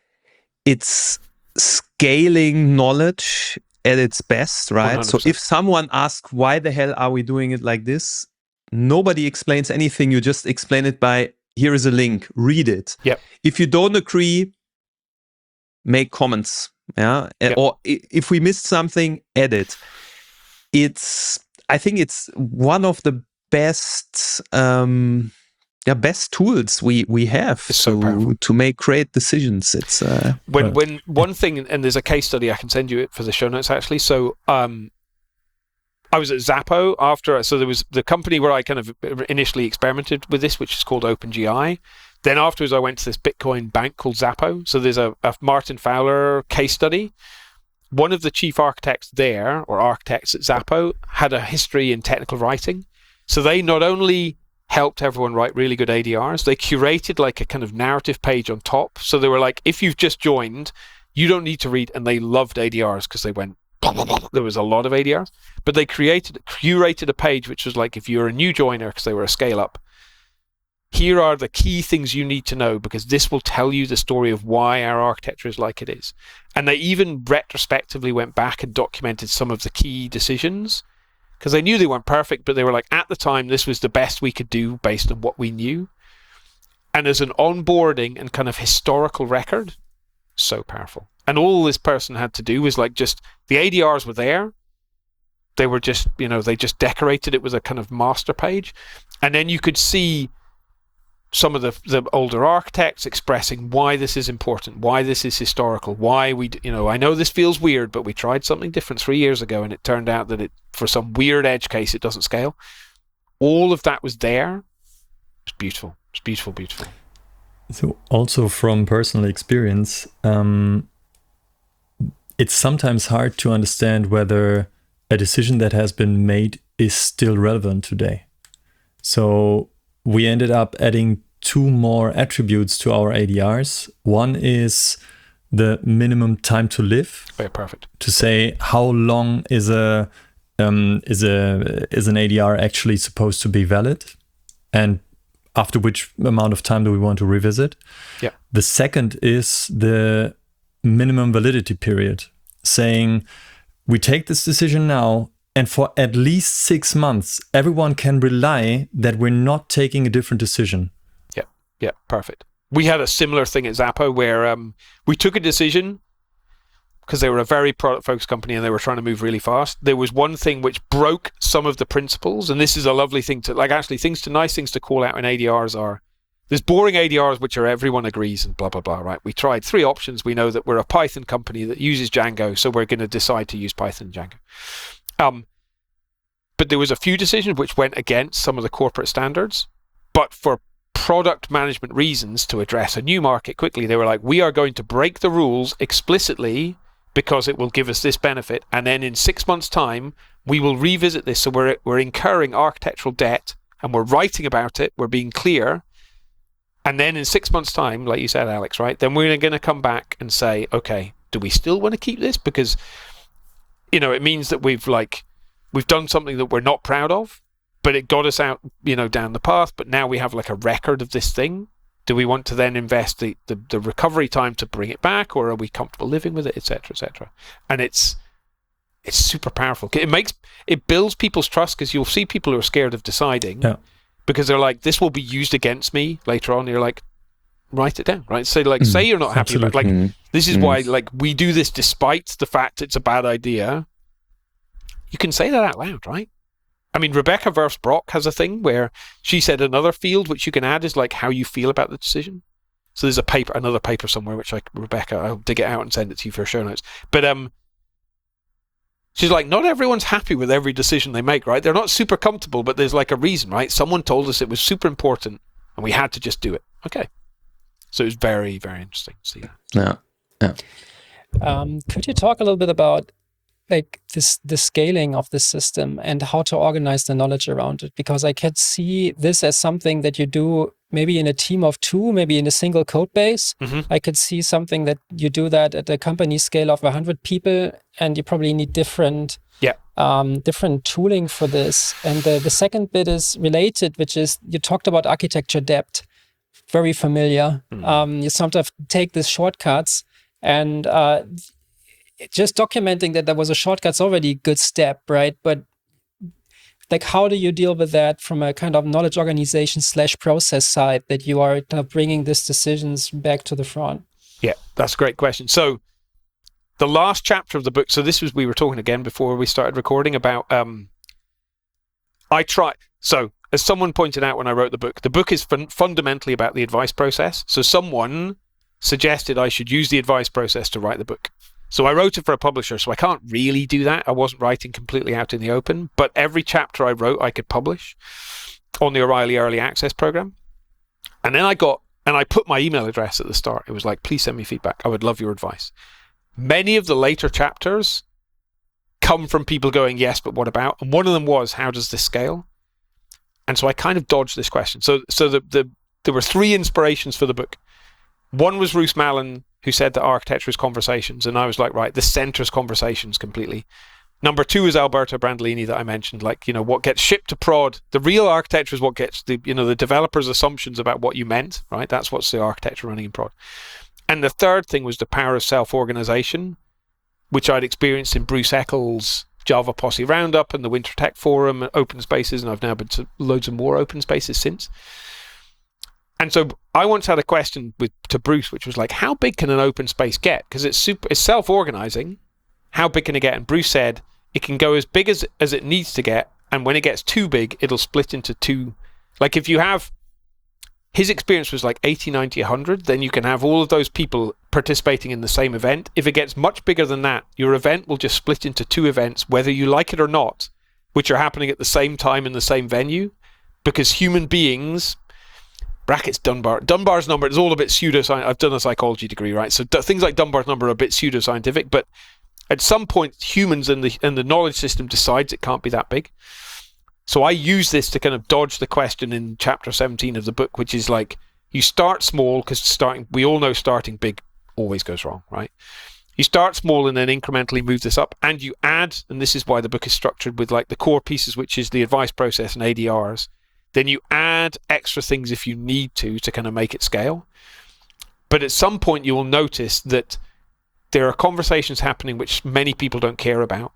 [SPEAKER 1] it's scaling knowledge at its best, right?
[SPEAKER 2] one hundred percent.
[SPEAKER 1] So if someone asks why the hell are we doing it like this, nobody explains anything. You just explain it by here is a link, read it.
[SPEAKER 2] Yep.
[SPEAKER 1] If you don't agree, make comments. Yeah,
[SPEAKER 2] Yep.
[SPEAKER 1] or i- if we missed something, edit. It's I think it's one of the best um yeah best tools we we have
[SPEAKER 2] It's so
[SPEAKER 1] to
[SPEAKER 2] powerful.
[SPEAKER 1] to make great decisions. It's uh
[SPEAKER 2] When
[SPEAKER 4] Right.
[SPEAKER 2] when one thing, and there's a case study I can send you it for the show notes actually. So um, I was at Zappo after, so there was the company where I kind of initially experimented with this, which is called OpenGI. Then afterwards, I went to this Bitcoin bank called Zappo. So there's a, a Martin Fowler case study. One of the chief architects there, or architects at Zappo, had a history in technical writing. So they not only helped everyone write really good A D Rs, they curated like a kind of narrative page on top. So they were like, if you've just joined, you don't need to read. And they loved A D Rs because they went, blah, blah, blah. There was a lot of A D Rs. But they created, curated a page which was like, if you're a new joiner, because they were a scale up, here are the key things you need to know because this will tell you the story of why our architecture is like it is. And they even retrospectively went back and documented some of the key decisions because they knew they weren't perfect, but they were like, at the time, this was the best we could do based on what we knew. And as an onboarding and kind of historical record, so powerful. And all this person had to do was like just, the A D Rs were there. They were just, you know, they just decorated it with a kind of master page. And then you could see some of the the older architects expressing why this is important, why this is historical, why we, you know, I know this feels weird, but we tried something different three years ago and it turned out that it, for some weird edge case, it doesn't scale. All of that was there. It's beautiful. It's beautiful, beautiful.
[SPEAKER 4] So also from personal experience, um, it's sometimes hard to understand whether a decision that has been made is still relevant today. So we ended up adding two more attributes to our A D Rs. One is the minimum time to live.
[SPEAKER 2] Very perfect.
[SPEAKER 4] To say how long is a um, is a is an A D R actually supposed to be valid, and after which amount of time do we want to revisit?
[SPEAKER 2] Yeah.
[SPEAKER 4] The second is the minimum validity period, saying we take this decision now, and for at least six months, everyone can rely that we're not taking a different decision.
[SPEAKER 2] Yeah, yeah, perfect. We had a similar thing at Zappo where um, we took a decision because they were a very product-focused company and they were trying to move really fast. There was one thing which broke some of the principles, and this is a lovely thing to, like actually things to, nice things to call out in A D Rs are, there's boring A D Rs which are everyone agrees and blah, blah, blah, right? We tried three options. We know that we're a Python company that uses Django, so we're going to decide to use Python and Django. Um, but there was a few decisions which went against some of the corporate standards, but for product management reasons to address a new market quickly, they were like, we are going to break the rules explicitly because it will give us this benefit. And then in six months' time, we will revisit this. So we're we're incurring architectural debt and we're writing about it. We're being clear. And then in six months' time, like you said, Alex, right, then we're going to come back and say, okay, do we still want to keep this? Because, you know, it means that we've like, we've done something that we're not proud of, but it got us out, you know, down the path. But now we have like a record of this thing. Do we want to then invest the, the, the recovery time to bring it back, or are we comfortable living with it, et cetera, et cetera? And it's it's super powerful. It makes it builds people's trust because you'll see people who are scared of deciding
[SPEAKER 4] Yeah.
[SPEAKER 2] because they're like, this will be used against me later on. And you're like, write it down, right? So like,
[SPEAKER 1] Mm,
[SPEAKER 2] say you're not happy about like
[SPEAKER 1] Mm.
[SPEAKER 2] this is
[SPEAKER 1] Mm.
[SPEAKER 2] why like we do this despite the fact it's a bad idea. You can say that out loud, right? I mean, Rebecca Verse-Brock has a thing where she said another field which you can add is like how you feel about the decision. So there's a paper, another paper somewhere, which like Rebecca, I'll dig it out and send it to you for show notes. But um, she's like, not everyone's happy with every decision they make, right? They're not super comfortable, but there's like a reason, right? Someone told us it was super important and we had to just do it. Okay. So it was very, very interesting to see that.
[SPEAKER 1] Yeah. Yeah.
[SPEAKER 3] Um, could you talk a little bit about like this the scaling of the system and how to organize the knowledge around it? Because I can see this as something that you do maybe in a team of two, maybe in a single code base.
[SPEAKER 2] Mm-hmm.
[SPEAKER 3] I could see something that you do that at a company scale of one hundred people, and you probably need different
[SPEAKER 2] yeah.
[SPEAKER 3] um, different tooling for this. And the, the second bit is related, which is you talked about architecture depth. Very familiar. Mm-hmm. Um, you sometimes take these shortcuts, and uh, just documenting that there was a shortcut's already a good step, right? But like, how do you deal with that from a kind of knowledge organization slash process side, that you are kind of bringing these decisions back to the front?
[SPEAKER 2] Yeah, that's a great question. So the last chapter of the book, so this was, we were talking again before we started recording about, um, I try, so as someone pointed out when I wrote the book, the book is fun- fundamentally about the advice process. So someone suggested I should use the advice process to write the book. So I wrote it for a publisher, so I can't really do that. I wasn't writing completely out in the open, but every chapter I wrote, I could publish on the O'Reilly Early Access program. And then I got, and I put my email address at the start. It was like, please send me feedback. I would love your advice. Many of the later chapters come from people going, yes, but what about? And one of them was, how does this scale? And so I kind of dodged this question. So so the, the there were three inspirations for the book. One was Bruce Mallon, who said that architecture is conversations. And I was like, right, this centers conversations completely. Number two is Alberto Brandolini that I mentioned, like, you know, what gets shipped to prod. The real architecture is what gets the, you know, the developer's assumptions about what you meant, right? That's what's the architecture running in prod. And the third thing was the power of self-organization, which I'd experienced in Bruce Eccles' Java Posse Roundup and the Winter Tech Forum and open spaces. And I've now been to loads of more open spaces since. And so I once had a question with to Bruce, which was like, how big can an open space get? Because it's super, it's self-organizing. How big can it get? And Bruce said it can go as big as, as it needs to get. And when it gets too big, it'll split into two. Like if you have, his experience was like eighty, ninety, one hundred, then you can have all of those people participating in the same event. If it gets much bigger than that, your event will just split into two events, whether you like it or not, which are happening at the same time in the same venue, because human beings, brackets Dunbar, Dunbar's number is all a bit pseudoscientific. I've done a psychology degree, right? So d- things like Dunbar's number are a bit pseudoscientific, but at some point, humans and the and the knowledge system decides it can't be that big. So I use this to kind of dodge the question in chapter seventeen of the book, which is like, you start small, because starting, we all know starting big always goes wrong, right? You start small and then incrementally move this up, and you add, and this is why the book is structured with like the core pieces, which is the advice process and A D Rs. Then you add extra things if you need to, to kind of make it scale. But at some point you will notice that there are conversations happening which many people don't care about,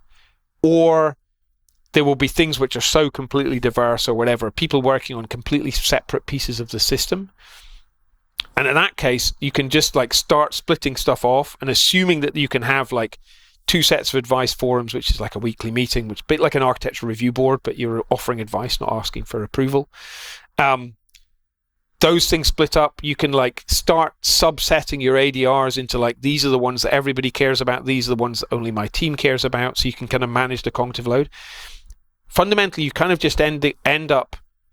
[SPEAKER 2] or there will be things which are so completely diverse or whatever, people working on completely separate pieces of the system. And in that case, you can just like start splitting stuff off and assuming that you can have like two sets of advice forums, which is like a weekly meeting, which is a bit like an architecture review board, but you're offering advice, not asking for approval. Um, those things split up. You can like start subsetting your A D Rs into like, these are the ones that everybody cares about. These are the ones that only my team cares about. So you can kind of manage the cognitive load. Fundamentally, you kind of just end end up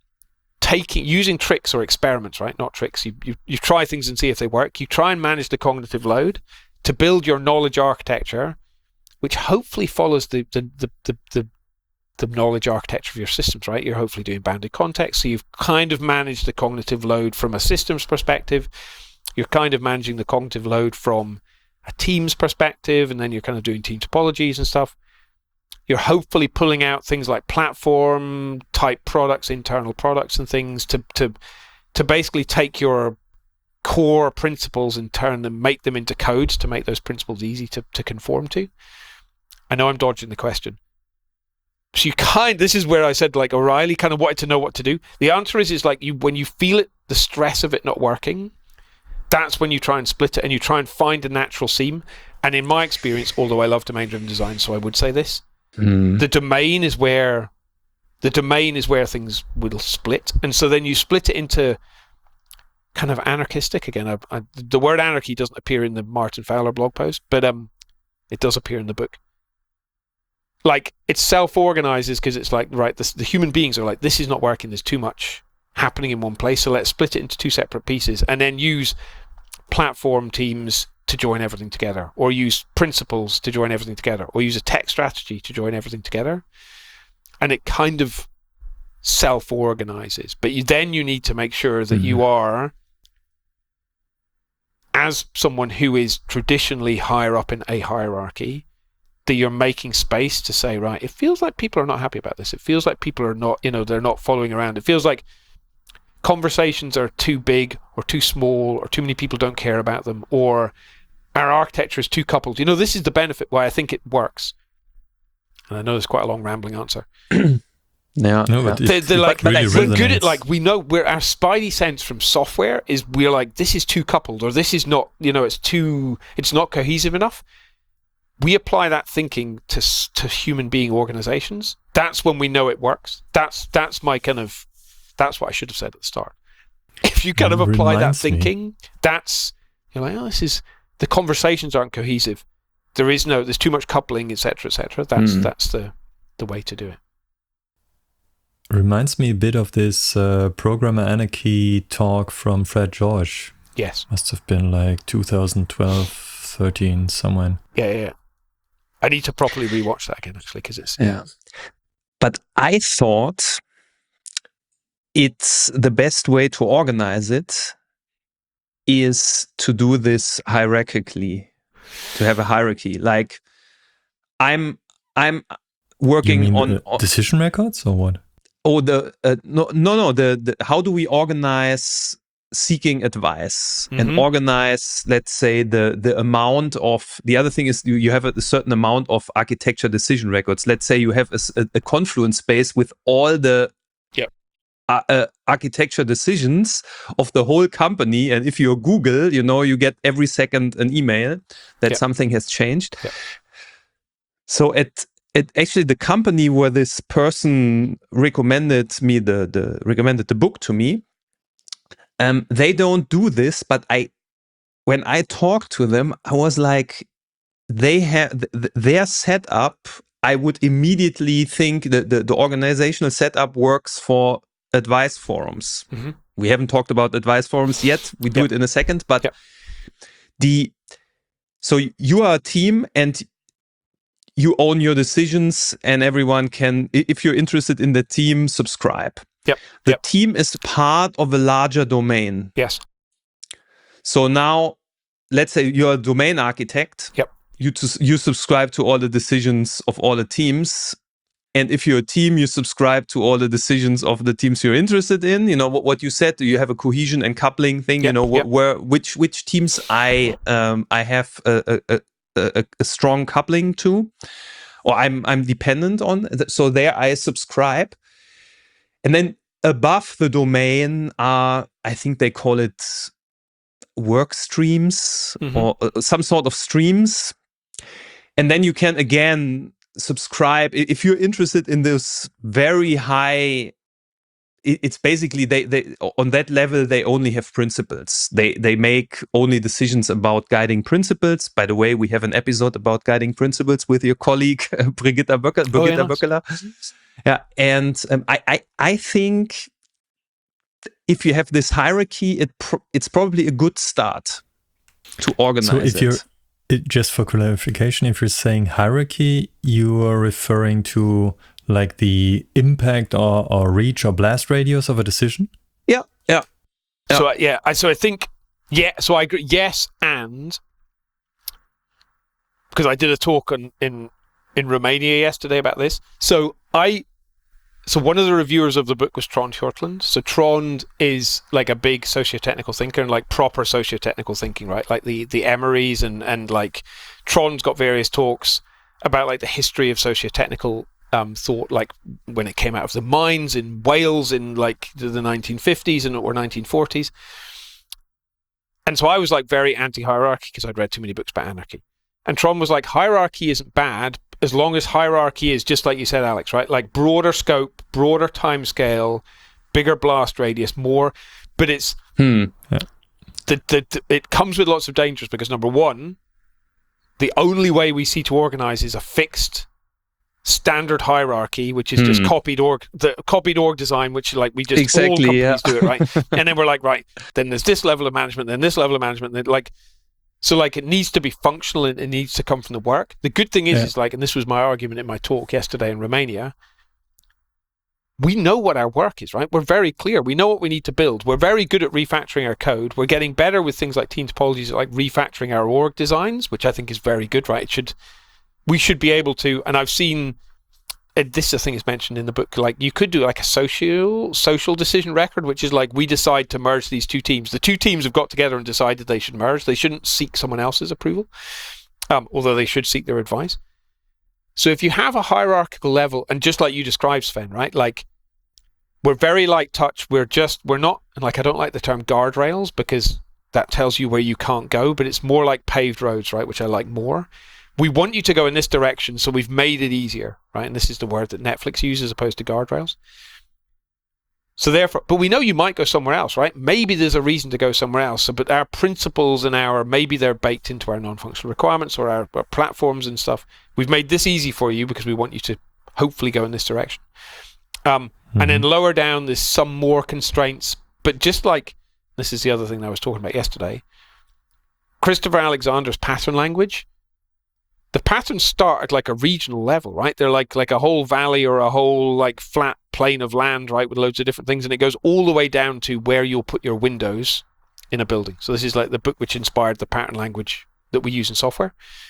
[SPEAKER 2] taking using tricks or experiments, right? Not tricks. You, you you try things and see if they work. You try and manage the cognitive load to build your knowledge architecture, which hopefully follows the the the the, the, the knowledge architecture of your systems, right? You're hopefully doing bounded context, so you've kind of managed the cognitive load from a systems perspective. You're kind of managing the cognitive load from a team's perspective, and then you're kind of doing team topologies and stuff. You're hopefully pulling out things like platform type products, internal products and things to to to basically take your core principles and turn them, make them into codes to make those principles easy to, to conform to. I know I'm dodging the question. So you kind, this is where I said like O'Reilly kind of wanted to know what to do. The answer is, is like you, when you feel it, the stress of it not working, that's when you try and split it and you try and find a natural seam. And in my experience, although I love domain-driven design, so I would say this, Mm. the domain is where The domain is where things will split. And so then you split it into kind of anarchistic. Again, I, I, the word anarchy doesn't appear in the Martin Fowler blog post, but um, it does appear in the book. Like, it self-organizes because it's like, right, this, the human beings are like, this is not working, there's too much happening in one place, so let's split it into two separate pieces and then use platform teams to join everything together, or use principles to join everything together, or use a tech strategy to join everything together. And it kind of self-organizes. But you, then you need to make sure that mm-hmm. you are, as someone who is traditionally higher up in a hierarchy, that you're making space to say, right, it feels like people are not happy about this. It feels like people are not, you know, they're not following around. It feels like conversations are too big or too small, or too many people don't care about them, or our architecture is too coupled. You know, this is the benefit why I think it works. And I know it's quite a long rambling answer.
[SPEAKER 1] yeah,
[SPEAKER 4] no, but
[SPEAKER 2] they're, they're like,
[SPEAKER 4] really
[SPEAKER 2] we're
[SPEAKER 4] resonates.
[SPEAKER 2] good at, like, we know where our spidey sense from software is, we're like, this is too coupled, or this is not, you know, it's too, it's not cohesive enough. We apply that thinking to to human being organizations. That's when we know it works. That's that's my kind of, that's what I should have said at the start. If you kind of apply that thinking, me. that's, you're like, oh, this is, the conversations aren't cohesive. There is no, there's too much coupling, et cetera, et cetera. That's mm. that's the the way to do it.
[SPEAKER 4] Reminds me a bit of this uh, Programmer Anarchy talk from Fred George.
[SPEAKER 2] Yes.
[SPEAKER 4] Must have been like two thousand twelve, thirteen, somewhere.
[SPEAKER 2] Yeah, yeah, yeah. I need to properly rewatch that again, actually, because it's...
[SPEAKER 1] Yeah. But I thought it's the best way to organize it is to do this hierarchically, to have a hierarchy. Like, I'm I'm working
[SPEAKER 4] you mean
[SPEAKER 1] on,
[SPEAKER 4] the
[SPEAKER 1] on
[SPEAKER 4] decision records or what?
[SPEAKER 1] Oh, the uh, no no no the, the how do we organize seeking advice mm-hmm. and organize, let's say, the the amount of, the other thing is you, you have a, a certain amount of architecture decision records. Let's say you have a, a Confluence space with all the
[SPEAKER 2] yep.
[SPEAKER 1] uh, uh, architecture decisions of the whole company, and if you're Google, you know, you get every second an email that yep. something has changed.
[SPEAKER 2] Yep.
[SPEAKER 1] So at It actually, the company where this person recommended me the, the recommended the book to me, um, they don't do this. But I, when I talked to them, I was like, they have th- their setup. I would immediately think that the, the organizational setup works for advice forums.
[SPEAKER 2] Mm-hmm.
[SPEAKER 1] We haven't talked about advice forums yet. We do
[SPEAKER 2] yep.
[SPEAKER 1] it in a second. But
[SPEAKER 2] yep.
[SPEAKER 1] the so you are a team and you own your decisions, and everyone can, if you're interested in the team, subscribe.
[SPEAKER 2] Yep.
[SPEAKER 1] The
[SPEAKER 2] yep.
[SPEAKER 1] team is part of a larger domain.
[SPEAKER 2] Yes.
[SPEAKER 1] So now, let's say you're a domain architect.
[SPEAKER 2] Yep.
[SPEAKER 1] You to, you subscribe to all the decisions of all the teams. And if you're a team, you subscribe to all the decisions of the teams you're interested in. You know what, what you said. You have a cohesion and coupling thing.
[SPEAKER 2] Yep.
[SPEAKER 1] You know wh-
[SPEAKER 2] yep.
[SPEAKER 1] where which which teams I um I have a, a, a A, a strong coupling to, or I'm I'm dependent on. So there I subscribe, and then above the domain are, I think they call it work streams mm-hmm. or uh, some sort of streams, and then you can again subscribe if you're interested in this very high. It's basically they they on that level they only have principles. They they make only decisions about guiding principles. By the way, we have an episode about guiding principles with your colleague Brigitta Böckeler.
[SPEAKER 2] Oh, yeah,
[SPEAKER 1] Böckeler. Yeah, and um, I, I I think if you have this hierarchy, it pro- it's probably a good start to organize
[SPEAKER 4] so if
[SPEAKER 1] it.
[SPEAKER 4] You're, it. Just for clarification, if you're saying hierarchy, you are referring to like the impact or, or reach or blast radius of a decision?
[SPEAKER 1] Yeah, yeah.
[SPEAKER 2] yeah. So, uh, yeah, I, so I think, yeah, so I agree, yes, and, because I did a talk on, in in Romania yesterday about this. So I, so one of the reviewers of the book was Trond Hjortland. So Trond is like a big socio-technical thinker and like proper socio-technical thinking, right? Like the, the Emerys and, and like Trond's got various talks about like the history of socio-technical Um, thought, like when it came out of the mines in Wales in like the nineteen fifties and or nineteen forties. And so I was like very anti-hierarchy because I'd read too many books about anarchy. And Trond was like, hierarchy isn't bad as long as hierarchy is just like you said, Alex, right? Like broader scope, broader time scale, bigger blast radius, more, but it's
[SPEAKER 1] Hmm.
[SPEAKER 2] the, the, the it comes with lots of dangers because number one, the only way we see to organize is a fixed standard hierarchy, which is just
[SPEAKER 1] Hmm.
[SPEAKER 2] copied org, the copied org design, which like we just
[SPEAKER 1] Exactly,
[SPEAKER 2] all companies
[SPEAKER 1] yeah.
[SPEAKER 2] do it, right? And then we're like, right, then there's this level of management, then this level of management, then like, so like it needs to be functional and it needs to come from the work. The good thing is,
[SPEAKER 4] Yeah.
[SPEAKER 2] is like, and this was my argument in my talk yesterday in Romania, we know what our work is, right? We're very clear. We know what we need to build. We're very good at refactoring our code. We're getting better with things like team topologies, like refactoring our org designs, which I think is very good, right? It should, we should be able to, and I've seen, and this I think is mentioned in the book, like you could do like a social social decision record, which is like we decide to merge these two teams. The two teams have got together and decided they should merge. They shouldn't seek someone else's approval, um, although they should seek their advice. So if you have a hierarchical level, and just like you described, Sven, right? Like we're very light touch. We're just, we're not, and like I don't like the term guardrails because that tells you where you can't go, but it's more like paved roads, right? Which I like more. We want you to go in this direction, so we've made it easier, right? And this is the word that Netflix uses as opposed to guardrails. So therefore, but we know you might go somewhere else, right? Maybe there's a reason to go somewhere else. So, but our principles and our, maybe they're baked into our non-functional requirements or our, our platforms and stuff. We've made this easy for you because we want you to hopefully go in this direction. Um, mm-hmm. And then lower down, there's some more constraints. But just like, this is the other thing that I was talking about yesterday, Christopher Alexander's pattern language, the patterns start at like a regional level, right? They're like like a whole valley or a whole like flat plain of land, right, with loads of different things, and it goes all the way down to where you'll put your windows in a building. So this is like the book which inspired the pattern language that we use in software.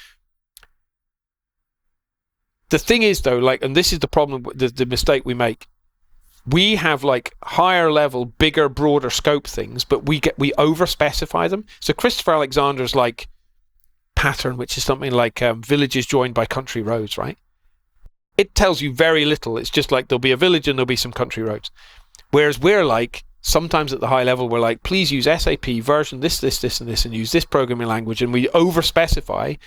[SPEAKER 2] The thing is though, like, and this is the problem, the, the mistake we make. We have like higher level, bigger, broader scope things, but we get we over specify them. So Christopher Alexander's like pattern, which is something like um, villages joined by country roads, right? It tells you very little. It's just like there'll be a village and there'll be some country roads. Whereas we're like, sometimes at the high level, we're like, please use S A P version this, this, this, and this, and use this programming language, and we over specify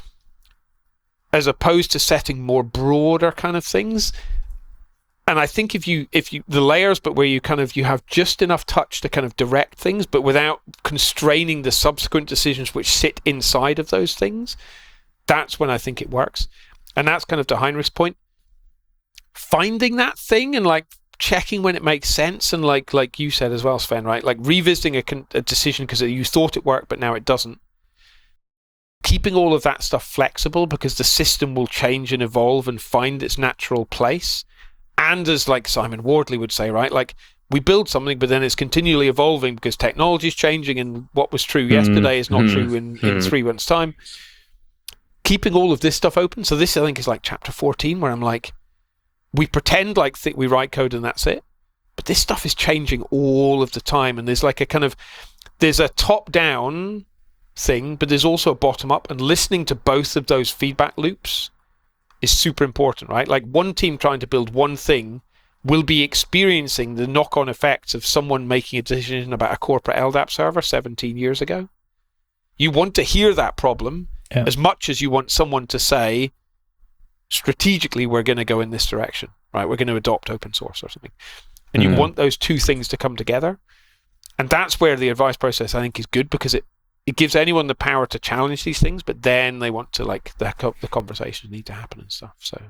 [SPEAKER 2] as opposed to setting more broader kind of things. And I think if you, if you, the layers, but where you kind of, you have just enough touch to kind of direct things, but without constraining the subsequent decisions which sit inside of those things, that's when I think it works. And that's kind of to Heinrich's point. Finding that thing and like checking when it makes sense. And like, like you said as well, Sven, right? Like revisiting a, con- a decision because you thought it worked, but now it doesn't. Keeping all of that stuff flexible because the system will change and evolve and find its natural place. And as like Simon Wardley would say, right, like we build something, but then it's continually evolving because technology is changing and what was true yesterday is not
[SPEAKER 1] mm,
[SPEAKER 2] true in,
[SPEAKER 1] mm.
[SPEAKER 2] in three months' time. Keeping all of this stuff open. So this, I think, is like chapter fourteen, where I'm like, we pretend like th- we write code and that's it. But this stuff is changing all of the time. And there's like a kind of, there's a top-down thing, but there's also a bottom-up. And listening to both of those feedback loops is super important, right? Like one team trying to build one thing will be experiencing the knock-on effects of someone making a decision about a corporate L D A P server seventeen years ago. You want to hear that problem yeah. as much as you want someone to say, strategically, we're going to go in this direction, right? We're going to adopt open source or something. And mm-hmm. you want those two things to come together. And that's where the advice process, I think, is good because it It gives anyone the power to challenge these things, but then they want to like the the conversations need to happen and stuff. So,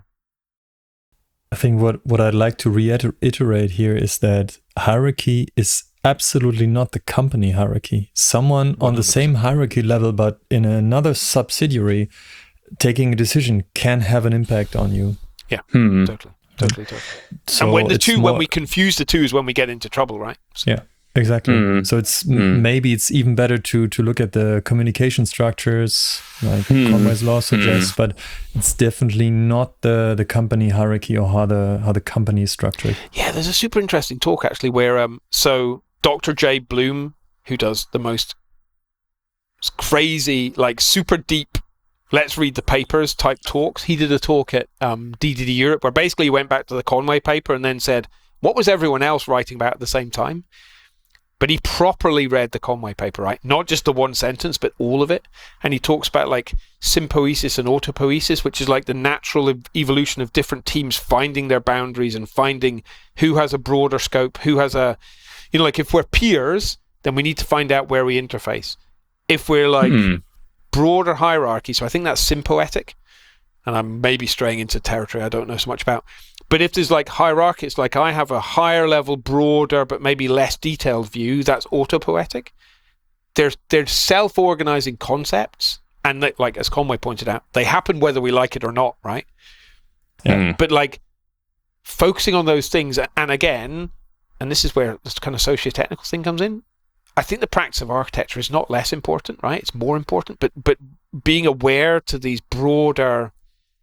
[SPEAKER 4] I think what what I'd like to reiterate here is that hierarchy is absolutely not the company hierarchy. Someone one hundred percent on the same hierarchy level, but in another subsidiary, taking a decision can have an impact on you.
[SPEAKER 2] Yeah, hmm. totally, totally, totally.
[SPEAKER 4] So
[SPEAKER 2] and when the two,
[SPEAKER 4] more,
[SPEAKER 2] when we confuse the two, is when we get into trouble, right? So,
[SPEAKER 4] yeah. Exactly.
[SPEAKER 1] Mm.
[SPEAKER 4] So it's
[SPEAKER 1] mm.
[SPEAKER 4] maybe it's even better to to look at the communication structures, like mm. Conway's law suggests, mm. but it's definitely not the the company hierarchy or how the how the company is structured.
[SPEAKER 2] Yeah, there's a super interesting talk actually where um so Doctor Jay Bloom, who does the most crazy, like super deep, let's read the papers type talks. He did a talk at um D D D Europe where basically he went back to the Conway paper and then said, what was everyone else writing about at the same time? but he properly read the Conway paper, right? Not just the one sentence, but all of it. And he talks about like sympoiesis and autopoiesis, which is like the natural ev- evolution of different teams finding their boundaries and finding who has a broader scope, who has a, you know, like if we're peers, then we need to find out where we interface. If we're like hmm. broader hierarchy, so I think that's sympoetic, and I'm maybe straying into territory I don't know so much about. But if there's like hierarchy, it's like I have a higher level, broader, but maybe less detailed view, that's autopoietic. There's there's self-organizing concepts, and they, like as Conway pointed out, they happen whether we like it or not, right?
[SPEAKER 1] Mm.
[SPEAKER 2] But like focusing on those things, and again, and this is where this kind of socio-technical thing comes in, I think the practice of architecture is not less important, right? It's more important, but but being aware to these broader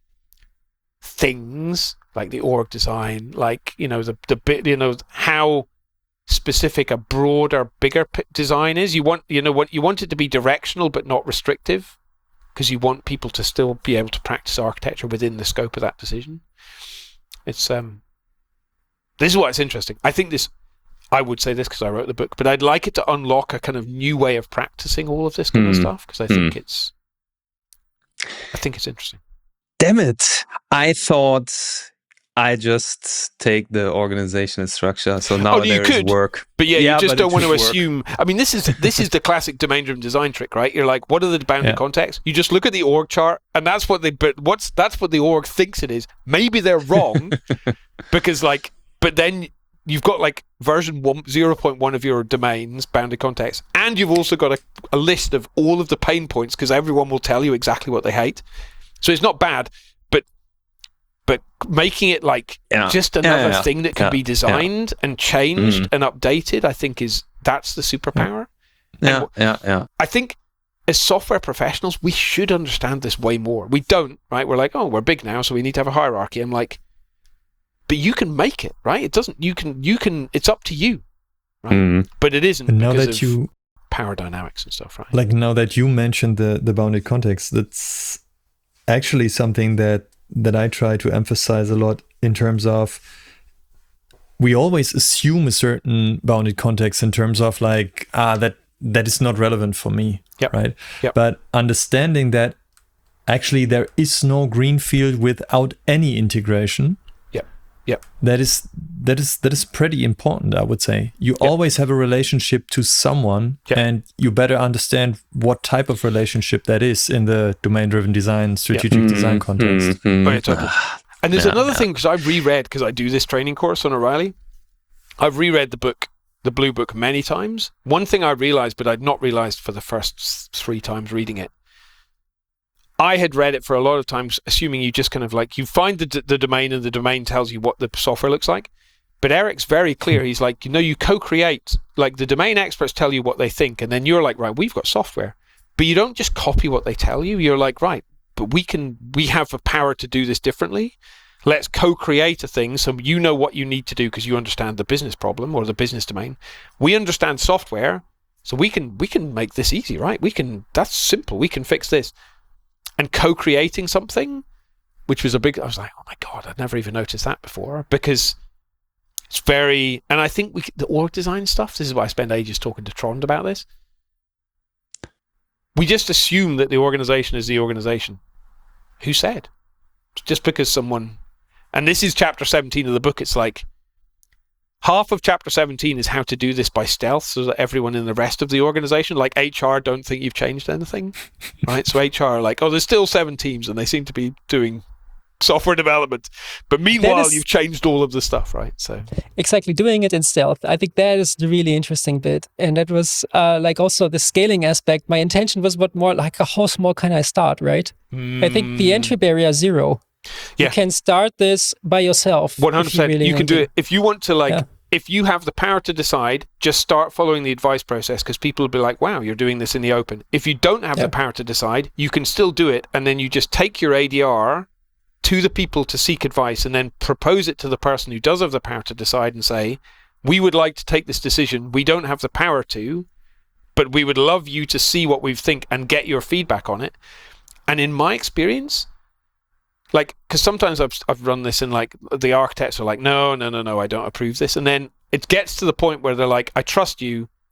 [SPEAKER 2] things, like the org design, like, you know, the the bit, you know, how specific a broader, bigger p- design is. You want, you know, what you want it to be directional but not restrictive, because you want people to still be able to practice architecture within the scope of that decision. It's um, this is why it's interesting. I think this, I would say this because I wrote the book, but I'd like it to unlock a kind of new way of practicing all of this kind mm. of stuff, because I think mm. it's, I think it's interesting.
[SPEAKER 1] Damn it! I thought I just take the organizational structure, so now
[SPEAKER 2] oh,
[SPEAKER 1] there
[SPEAKER 2] could,
[SPEAKER 1] is work.
[SPEAKER 2] But yeah,
[SPEAKER 1] yeah
[SPEAKER 2] you just don't want to
[SPEAKER 1] work.
[SPEAKER 2] assume. I mean, this is this is the classic domain-driven design trick, right? You're like, what are the boundary yeah. contexts? You just look at the org chart, and that's what they. But what's that's what the org thinks it is. Maybe they're wrong, because like, but then you've got like version one, zero point one of your domains, boundary context, and you've also got a, a list of all of the pain points, because everyone will tell you exactly what they hate. So it's not bad, but but making it like yeah. just another yeah, yeah, thing that can yeah, be designed yeah. and changed mm. and updated, I think is that's the superpower.
[SPEAKER 1] Yeah, and yeah, yeah.
[SPEAKER 2] I think as software professionals, we should understand this way more. We don't, right? We're like, oh, we're big now, so we need to have a hierarchy. I'm like, but you can make it, right? It doesn't. You can. You can. It's up to you, right? Mm. But it isn't
[SPEAKER 4] and now
[SPEAKER 2] because
[SPEAKER 4] that
[SPEAKER 2] of
[SPEAKER 4] you,
[SPEAKER 2] power dynamics and stuff, right?
[SPEAKER 4] Like now that you mentioned the the bounded context, that's actually something that that I try to emphasize a lot in terms of we always assume a certain bounded context in terms of like ah that that is not relevant for me,
[SPEAKER 2] yep.
[SPEAKER 4] right?
[SPEAKER 2] Yep.
[SPEAKER 4] But understanding that actually there is no green field without any integration.
[SPEAKER 2] Yep.
[SPEAKER 4] That is that is that is pretty important, I would say. You yep. always have a relationship to someone, yep. and you better understand what type of relationship that is in the domain-driven design, strategic yep. design mm-hmm. context.
[SPEAKER 2] Mm-hmm. Right, totally. And there's yeah, another yeah. thing, because I've reread, because I do this training course on O'Reilly, I've reread the book, the Blue Book, many times. One thing I realized, but I'd not realized for the first three times reading it, I had read it for a lot of times, assuming you just kind of like, you find the d- the domain and the domain tells you what the software looks like. But Eric's very clear. He's like, you know, you co-create, like the domain experts tell you what they think. And then you're like, right, we've got software. But you don't just copy what they tell you. You're like, right, but we can, we have the power to do this differently. Let's co-create a thing so you know what you need to do because you understand the business problem or the business domain. We understand software, so we can we can make this easy, right? We can, that's simple. We can fix this. And co-creating something, which was a big, I was like, oh my God, I'd never even noticed that before, because it's very, and I think we, the org design stuff, this is why I spend ages talking to Trond about this. We just assume that the organization is the organization. Who said? Just because someone, and this is chapter seventeen of the book, it's like, half of chapter seventeen is how to do this by stealth so that everyone in the rest of the organization, like H R, don't think you've changed anything, right? So H R are like, oh, there's still seven teams and they seem to be doing software development. But meanwhile, is, you've changed all of the stuff, right? So
[SPEAKER 3] exactly, doing it in stealth. I think that is the really interesting bit. And that was uh, like also the scaling aspect. My intention was what more like, how small can I start, right? Mm. I think the entry barrier is zero. Yeah. You can start this by yourself.
[SPEAKER 2] one hundred percent.
[SPEAKER 3] You, really
[SPEAKER 2] you can do
[SPEAKER 3] to.
[SPEAKER 2] it. If you want to, like,
[SPEAKER 3] yeah.
[SPEAKER 2] if you have the power to decide, just start following the advice process, because people will be like, wow, you're doing this in the open. If you don't have yeah. the power to decide, you can still do it. And then you just take your A D R to the people to seek advice and then propose it to the person who does have the power to decide and say, we would like to take this decision. We don't have the power to, but we would love you to see what we think and get your feedback on it. And in my experience, like, because sometimes I've I've run this and like the architects are like, no, no, no, no, I don't approve this. And then it gets to the point where they're like, I trust you.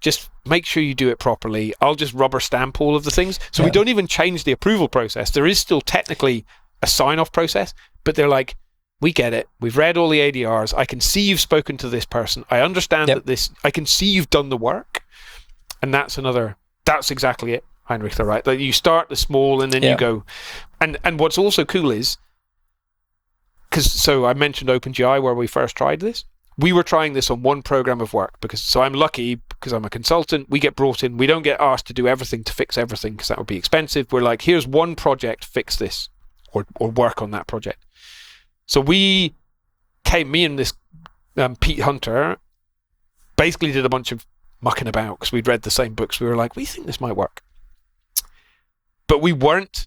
[SPEAKER 2] just make sure you do it properly. I'll just rubber stamp all of the things. So yeah. we don't even change the approval process. There is still technically a sign-off process, but they're like, we get it. We've read all the A D Rs. I can see you've spoken to this person. I understand yep. that this, I can see you've done the work. And that's another, that's exactly it, Heinrich, they're right. Like you start the small and then yeah. you go. And and what's also cool is, because so I mentioned OpenGI where we first tried this. We were trying this on one program of work because, so I'm lucky because I'm a consultant. We get brought in. We don't get asked to do everything to fix everything because that would be expensive. We're like, here's one project, fix this or or work on that project. So we came, me and this um, Pete Hunter basically did a bunch of mucking about because we'd read the same books. We were like, we think this might work. But we weren't,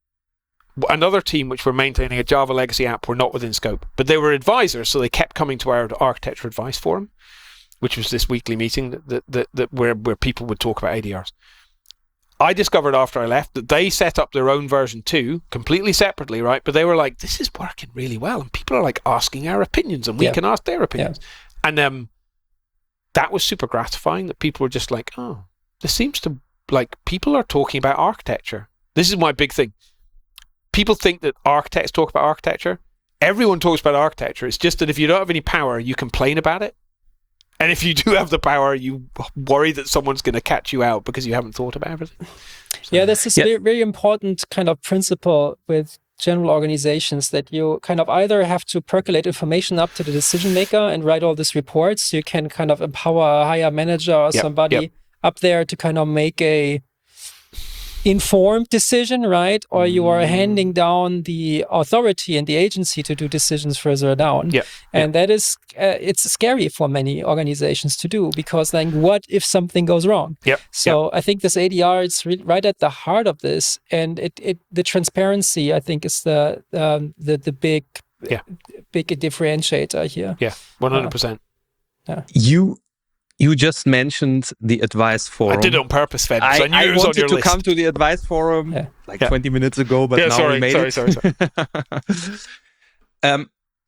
[SPEAKER 2] another team which were maintaining a Java legacy app were not within scope. But they were advisors, so they kept coming to our architecture advice forum, which was this weekly meeting that, that, that, that where, where people would talk about A D Rs. I discovered after I left that they set up their own version too, completely separately, right? But they were like, this is working really well. And people are like asking our opinions and we yeah. can ask their opinions. Yeah. And um, that was super gratifying that people were just like, oh, this seems to, like, people are talking about architecture. This is my big thing. People think that architects talk about architecture. Everyone talks about architecture. It's just that if you don't have any power, you complain about it. And if you do have the power, you worry that someone's going to catch you out because you haven't thought about everything. So,
[SPEAKER 3] yeah, this is
[SPEAKER 1] yeah.
[SPEAKER 3] a very, very important kind of principle with general organizations, that you kind of either have to percolate information up to the decision maker and write all these reports. So you can kind of empower a higher manager or yep, somebody yep. up there to kind of make a informed decision, right? Or you are handing down the authority and the agency to do decisions further down.
[SPEAKER 2] Yeah.
[SPEAKER 3] And
[SPEAKER 2] yeah.
[SPEAKER 3] that is, uh, it's scary for many organizations to do, because then what if something goes wrong?
[SPEAKER 2] Yep.
[SPEAKER 3] So
[SPEAKER 2] yep.
[SPEAKER 3] I think this A D R is re- right at the heart of this. And it, it the transparency, I think, is the um, the, the big,
[SPEAKER 2] yeah.
[SPEAKER 3] big differentiator here.
[SPEAKER 2] Yeah, one hundred percent.
[SPEAKER 3] Uh, yeah.
[SPEAKER 1] You You just mentioned the advice forum.
[SPEAKER 2] I did it on purpose, Fed.
[SPEAKER 1] I,
[SPEAKER 2] I knew
[SPEAKER 1] I
[SPEAKER 2] it was
[SPEAKER 1] wanted
[SPEAKER 2] on your
[SPEAKER 1] to
[SPEAKER 2] list.
[SPEAKER 1] come to the advice forum
[SPEAKER 3] yeah.
[SPEAKER 1] like
[SPEAKER 2] yeah.
[SPEAKER 1] twenty minutes ago, but
[SPEAKER 2] yeah,
[SPEAKER 1] now
[SPEAKER 2] sorry,
[SPEAKER 1] we made
[SPEAKER 2] sorry,
[SPEAKER 1] it.
[SPEAKER 2] Sorry, sorry, sorry.
[SPEAKER 1] um,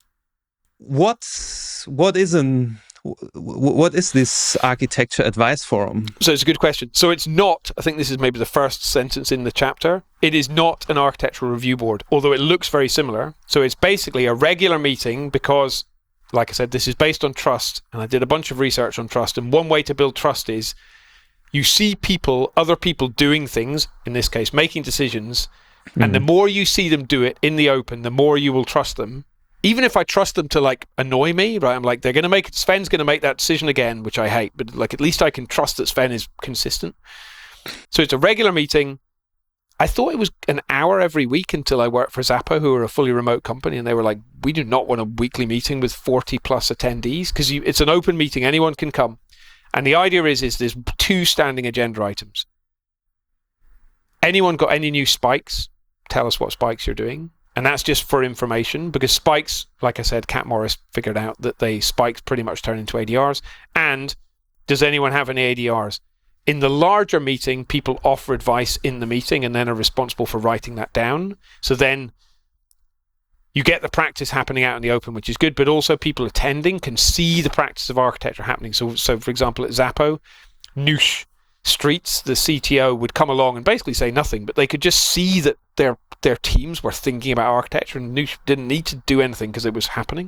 [SPEAKER 1] what what is an what is this architecture advice forum?
[SPEAKER 2] So it's a good question. So it's not, I think this is maybe the first sentence in the chapter, it is not an architectural review board, although it looks very similar. So it's basically a regular meeting because, like I said, this is based on trust, and I did a bunch of research on trust, and one way to build trust is you see people, other people doing things, in this case, making decisions, mm. and the more you see them do it in the open, the more you will trust them. Even if I trust them to, like, annoy me, right? I'm like, they're going to make, Sven's going to make that decision again, which I hate, but, like, at least I can trust that Sven is consistent. So it's a regular meeting. I thought it was an hour every week until I worked for Zappo, who are a fully remote company, and they were like, we do not want a weekly meeting with forty plus attendees, because it's an open meeting, anyone can come. And the idea is, is there's two standing agenda items. Anyone got any new spikes? Tell us what spikes you're doing. And that's just for information, because spikes, like I said, Cat Morris figured out that they spikes pretty much turn into A D Rs. And does anyone have any A D Rs? In the larger meeting, people offer advice in the meeting and then are responsible for writing that down. So then you get the practice happening out in the open, which is good, but also people attending can see the practice of architecture happening. So, so for example, at Zappo, Noosh Streets, the C T O, would come along and basically say nothing, but they could just see that their their teams were thinking about architecture, and Noosh didn't need to do anything because it was happening.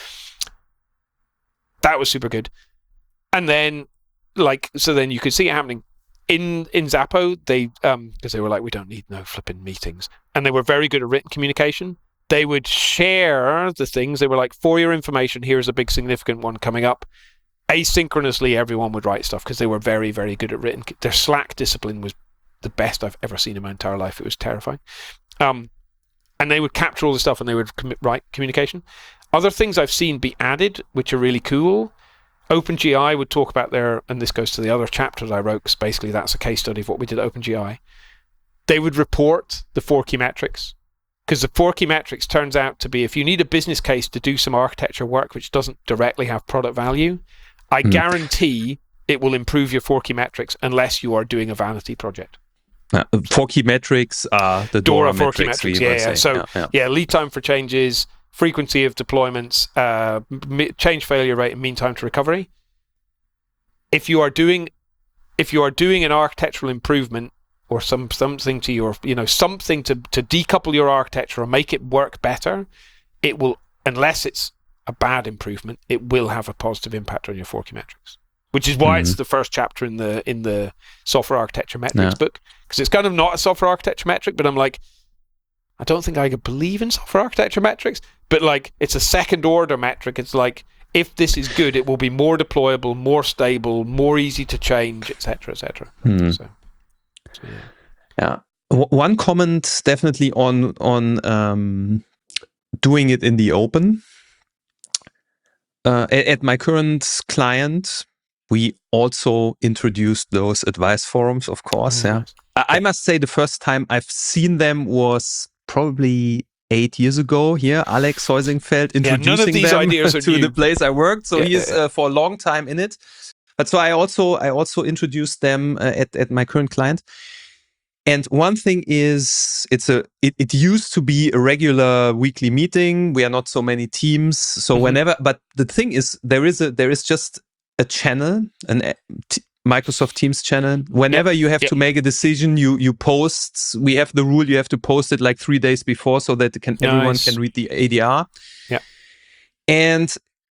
[SPEAKER 2] That was super good. And then, like, so then you could see it happening in in Zappo. They um because they were like, we don't need no flipping meetings, and they were very good at written communication. They would share the things. They were like, for your information, here's a big significant one coming up. Asynchronously, everyone would write stuff because they were very, very good at written. Their Slack discipline was the best I've ever seen in my entire life. It was terrifying. Um, and they would capture all the stuff and they would com- write communication. Other things I've seen be added, which are really cool. OpenGI would talk about their, and this goes to the other chapter that I wrote, because basically that's a case study of what we did at OpenGI. They would report the four key metrics, because the four key metrics turns out to be, if you need a business case to do some architecture work which doesn't directly have product value, I mm. guarantee it will improve your four key metrics unless you are doing a vanity project.
[SPEAKER 1] Uh, four key metrics are the
[SPEAKER 2] DORA,
[SPEAKER 1] DORA
[SPEAKER 2] four key
[SPEAKER 1] metrics.
[SPEAKER 2] metrics, yeah, yeah. So, yeah, yeah. yeah, lead time for changes, frequency of deployments, uh, m- change failure rate, and mean time to recovery. If you are doing if you are doing an architectural improvement or some something to your, you know, something to, to decouple your architecture or make it work better, it will, unless it's a bad improvement, it will have a positive impact on your four key metrics. Which is why mm-hmm. it's the first chapter in the in the software architecture metrics yeah. book, because it's kind of not a software architecture metric, but I'm like, I don't think I could believe in software architecture metrics, but like it's a second order metric. It's like, if this is good, it will be more deployable, more stable, more easy to change, et cetera, et cetera.
[SPEAKER 1] Hmm.
[SPEAKER 2] So, so, yeah.
[SPEAKER 1] yeah. W- one comment definitely on on um, doing it in the open. Uh, at, at my current client, we also introduced those advice forums, of course.
[SPEAKER 2] Oh,
[SPEAKER 1] yeah,
[SPEAKER 2] nice.
[SPEAKER 1] I, I must say the first time I've seen them was probably eight years ago. Here, Alex Heusingfeld introducing
[SPEAKER 2] yeah, none of these
[SPEAKER 1] them
[SPEAKER 2] ideas are
[SPEAKER 1] to
[SPEAKER 2] new.
[SPEAKER 1] the place I worked. So
[SPEAKER 2] yeah,
[SPEAKER 1] he's
[SPEAKER 2] yeah, yeah.
[SPEAKER 1] Uh, for a long time in it. But so I also I also introduced them uh, at at my current client. And one thing is, it's a it, it used to be a regular weekly meeting. We are not so many teams, so mm-hmm. whenever. But the thing is, there is a there is just a channel, an a, t- Microsoft Teams channel. Whenever yep. you have
[SPEAKER 2] yep.
[SPEAKER 1] to make a decision, you you post. We have the rule: you have to post it like three days before, so that it can nice. everyone can read the A D R.
[SPEAKER 2] Yeah,
[SPEAKER 1] and.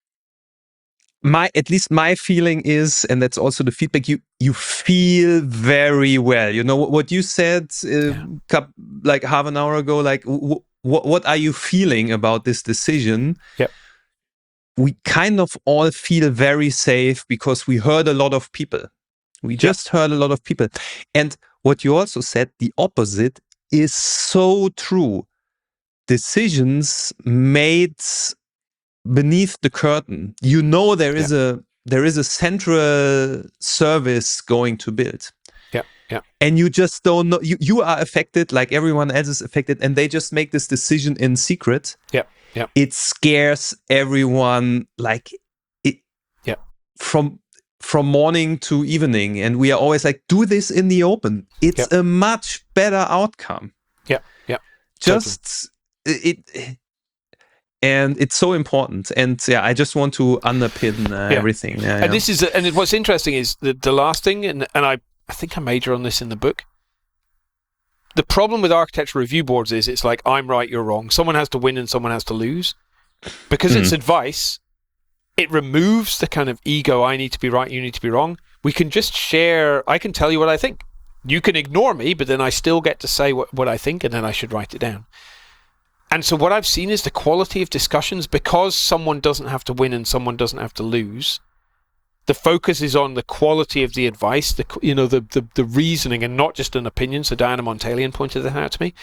[SPEAKER 1] My at least my feeling is, and that's also the feedback, you you feel very well. You know what you said uh, yeah. cup, like half an hour ago. Like, w- w- what are you feeling about this decision?
[SPEAKER 2] Yep.
[SPEAKER 1] We kind of all feel very safe because we heard a lot of people. We just yep. heard a lot of people, and what you also said, the opposite is so true. Decisions made beneath the curtain, you know there is yeah. a there is a central service going to build.
[SPEAKER 2] Yeah, yeah.
[SPEAKER 1] And you just don't know. You, you are affected like everyone else is affected, and they just make this decision in secret.
[SPEAKER 2] Yeah, yeah.
[SPEAKER 1] It scares everyone like it.
[SPEAKER 2] Yeah.
[SPEAKER 1] From from morning to evening, and we are always like, do this in the open. It's yeah. a much better outcome.
[SPEAKER 2] Yeah, yeah.
[SPEAKER 1] Just totally. it. it And it's so important, and yeah, I just want to underpin uh,
[SPEAKER 2] yeah.
[SPEAKER 1] everything. Yeah,
[SPEAKER 2] and
[SPEAKER 1] yeah.
[SPEAKER 2] this is, and what's interesting is the the last thing, and and I I think I major on this in the book. The problem with architecture review boards is it's like, I'm right, you're wrong. Someone has to win and someone has to lose, because mm-hmm. it's advice. It removes the kind of ego. I need to be right, you need to be wrong. We can just share. I can tell you what I think. You can ignore me, but then I still get to say what what I think, and then I should write it down. And so what I've seen is the quality of discussions, because someone doesn't have to win and someone doesn't have to lose. The focus is on the quality of the advice, the you know the the, the reasoning, and not just an opinion. So Diana Montalian pointed that out to me.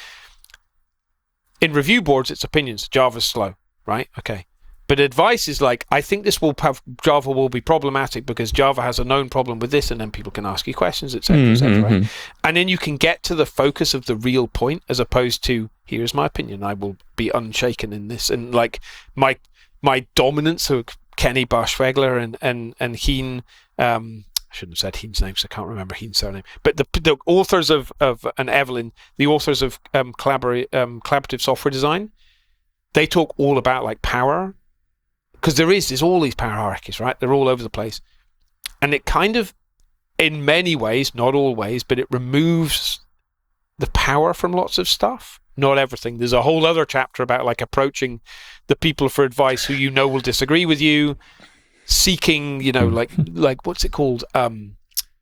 [SPEAKER 2] In review boards, it's opinions. Java's slow, right? Okay. But advice is like, I think this will have, Java will be problematic because Java has a known problem with this, and then people can ask you questions, et cetera, mm-hmm. et cetera. Right? And then you can get to the focus of the real point, as opposed to, here's my opinion, I will be unshaken in this. And like my my dominance of Kenny Barschwegler and and and Heen, um, I shouldn't have said Heen's name, so I can't remember Heen's surname. But the the authors of of and Evelyn, the authors of um, collabor- um, collaborative software design, they talk all about like power. Because there is, there's all these power hierarchies, right? They're all over the place. And it kind of, in many ways, not always, but it removes the power from lots of stuff. Not everything. There's a whole other chapter about like approaching the people for advice who you know will disagree with you, seeking, you know, like, like what's it called? Um,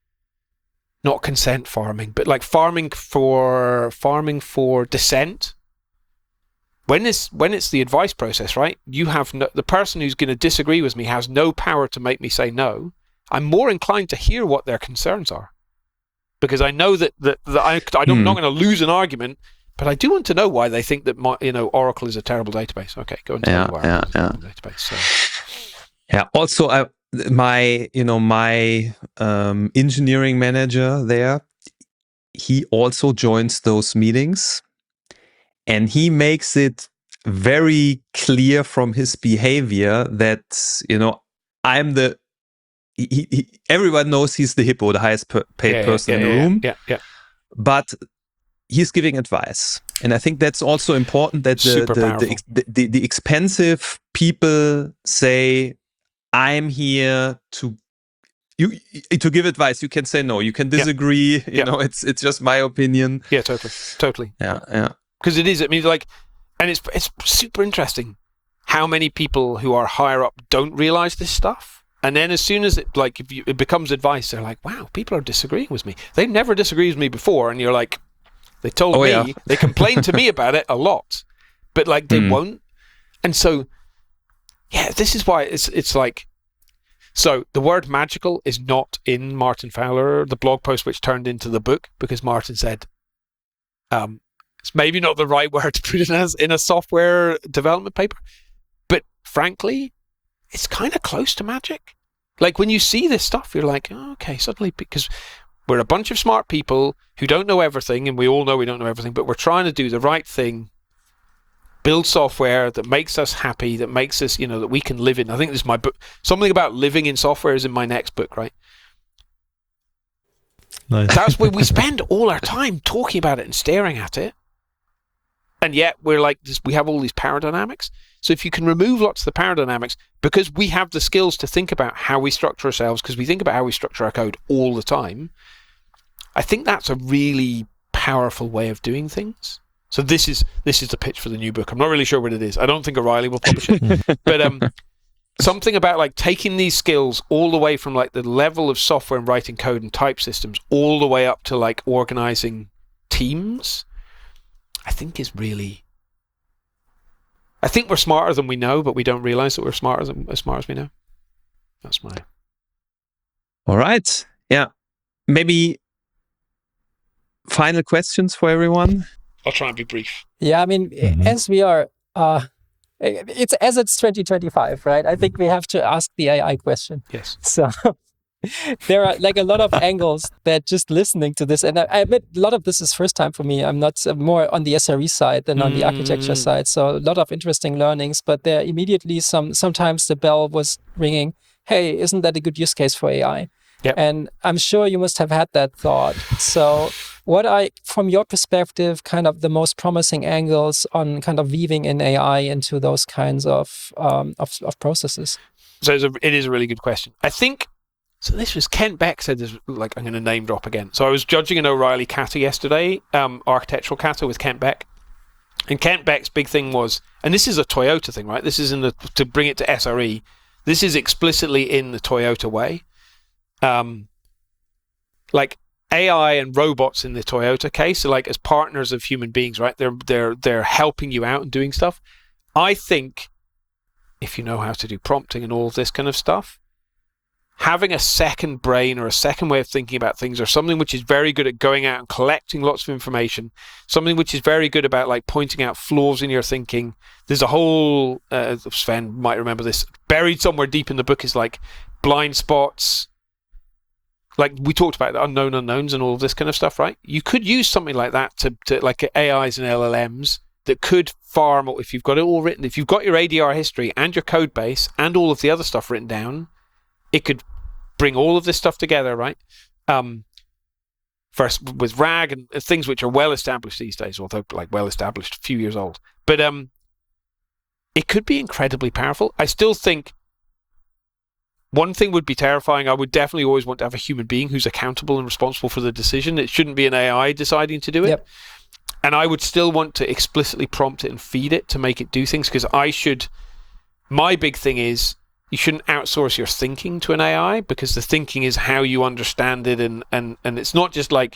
[SPEAKER 2] not consent farming, but like farming for, farming for dissent. When it's, when it's the advice process, right? You have no, the person who's going to disagree with me has no power to make me say no. I'm more inclined to hear what their concerns are, because I know that that, that I, I don't, hmm. I'm not going to lose an argument, but I do want to know why they think that my, you know, Oracle is a terrible database. Okay, go and tell
[SPEAKER 1] yeah,
[SPEAKER 2] me why
[SPEAKER 1] yeah,
[SPEAKER 2] Oracle is
[SPEAKER 1] yeah.
[SPEAKER 2] a terrible database. So.
[SPEAKER 1] Yeah. Also, I, my you know my um, engineering manager there, he also joins those meetings. And he makes it very clear from his behavior that, you know, I'm the, he, he, everyone knows he's the hippo, the highest per, paid
[SPEAKER 2] yeah,
[SPEAKER 1] person
[SPEAKER 2] yeah,
[SPEAKER 1] in the
[SPEAKER 2] yeah,
[SPEAKER 1] room.
[SPEAKER 2] Yeah, yeah.
[SPEAKER 1] But he's giving advice. And I think that's also important, that the, the, the, the, the expensive people say, I'm here to, you to give advice, you can say no, you can disagree. Yeah. You yeah. know, it's it's just my opinion.
[SPEAKER 2] Yeah, totally, totally.
[SPEAKER 1] Yeah, yeah.
[SPEAKER 2] Because it is. I mean, like, and it's it's super interesting how many people who are higher up don't realize this stuff, and then as soon as it like if you, it becomes advice, they're like, wow, people are disagreeing with me. They never disagreed with me before, and you're like, they told oh, me, yeah. they complained to me about it a lot, but like they mm. won't, and so yeah, this is why it's it's like. So the word magical is not in Martin Fowler, the blog post which turned into the book, because Martin said um, it's maybe not the right word to put it as in a software development paper, but frankly, it's kind of close to magic. Like when you see this stuff, you're like, oh, okay, suddenly, because we're a bunch of smart people who don't know everything, and we all know we don't know everything, but we're trying to do the right thing. Build software that makes us happy, that makes us, you know, that we can live in. I think this is my book. Something about living in software is in my next book, right?
[SPEAKER 4] Nice.
[SPEAKER 2] That's where we spend all our time talking about it and staring at it. And yet we're like, this, we have all these power dynamics. So if you can remove lots of the power dynamics, because we have the skills to think about how we structure ourselves, because we think about how we structure our code all the time, I think that's a really powerful way of doing things. So this is this is the pitch for the new book. I'm not really sure what it is. I don't think O'Reilly will publish it. But um, something about like taking these skills all the way from like the level of software and writing code and type systems all the way up to like organizing teams, I think is really... I think we're smarter than we know, but we don't realize that we're smarter than as smart as we know. That's my...
[SPEAKER 1] All right. Yeah. Maybe final questions for everyone?
[SPEAKER 2] I'll try and be brief.
[SPEAKER 3] Yeah, I mean, mm-hmm. as we are, uh, it's as it's twenty twenty-five, right? I think we have to ask the A I question.
[SPEAKER 2] Yes.
[SPEAKER 3] So there are like a lot of angles that just listening to this, and I, I admit a lot of this is first time for me. I'm not uh, more on the S R E side than on mm. the architecture side. So a lot of interesting learnings, but there immediately some, sometimes the bell was ringing. Hey, isn't that a good use case for A I?
[SPEAKER 2] Yep.
[SPEAKER 3] And I'm sure you must have had that thought. So what are, from your perspective, kind of the most promising angles on kind of weaving in A I into those kinds of um, of, of processes?
[SPEAKER 2] So it's a, it is a really good question. I think, so this was, Kent Beck said this, like I'm going to name drop again. So I was judging an O'Reilly kata yesterday, um, architectural kata with Kent Beck. And Kent Beck's big thing was, and this is a Toyota thing, right? This is in the, to bring it to S R E, this is explicitly in the Toyota way. Um, like A I and robots in the Toyota case are like as partners of human beings, right? They're they're they're helping you out and doing stuff. I think if you know how to do prompting and all of this kind of stuff, having a second brain or a second way of thinking about things, or something which is very good at going out and collecting lots of information, something which is very good about like pointing out flaws in your thinking. There's a whole uh, Sven might remember this, buried somewhere deep in the book is like blind spots. Like we talked about the unknown unknowns and all of this kind of stuff, right? You could use something like that to, to like A Is and L L Ms that could farm, if you've got it all written, if you've got your A D R history and your code base and all of the other stuff written down, it could bring all of this stuff together, right? Um, first with RAG and things which are well established these days, although like well established, a few years old. But um, it could be incredibly powerful. I still think one thing would be terrifying. I would definitely always want to have a human being who's accountable and responsible for the decision. It shouldn't be an A I deciding to do it. Yep. And I would still want to explicitly prompt it and feed it to make it do things, because I should, my big thing is, you shouldn't outsource your thinking to an A I, because the thinking is how you understand it, and, and, and it's not just like,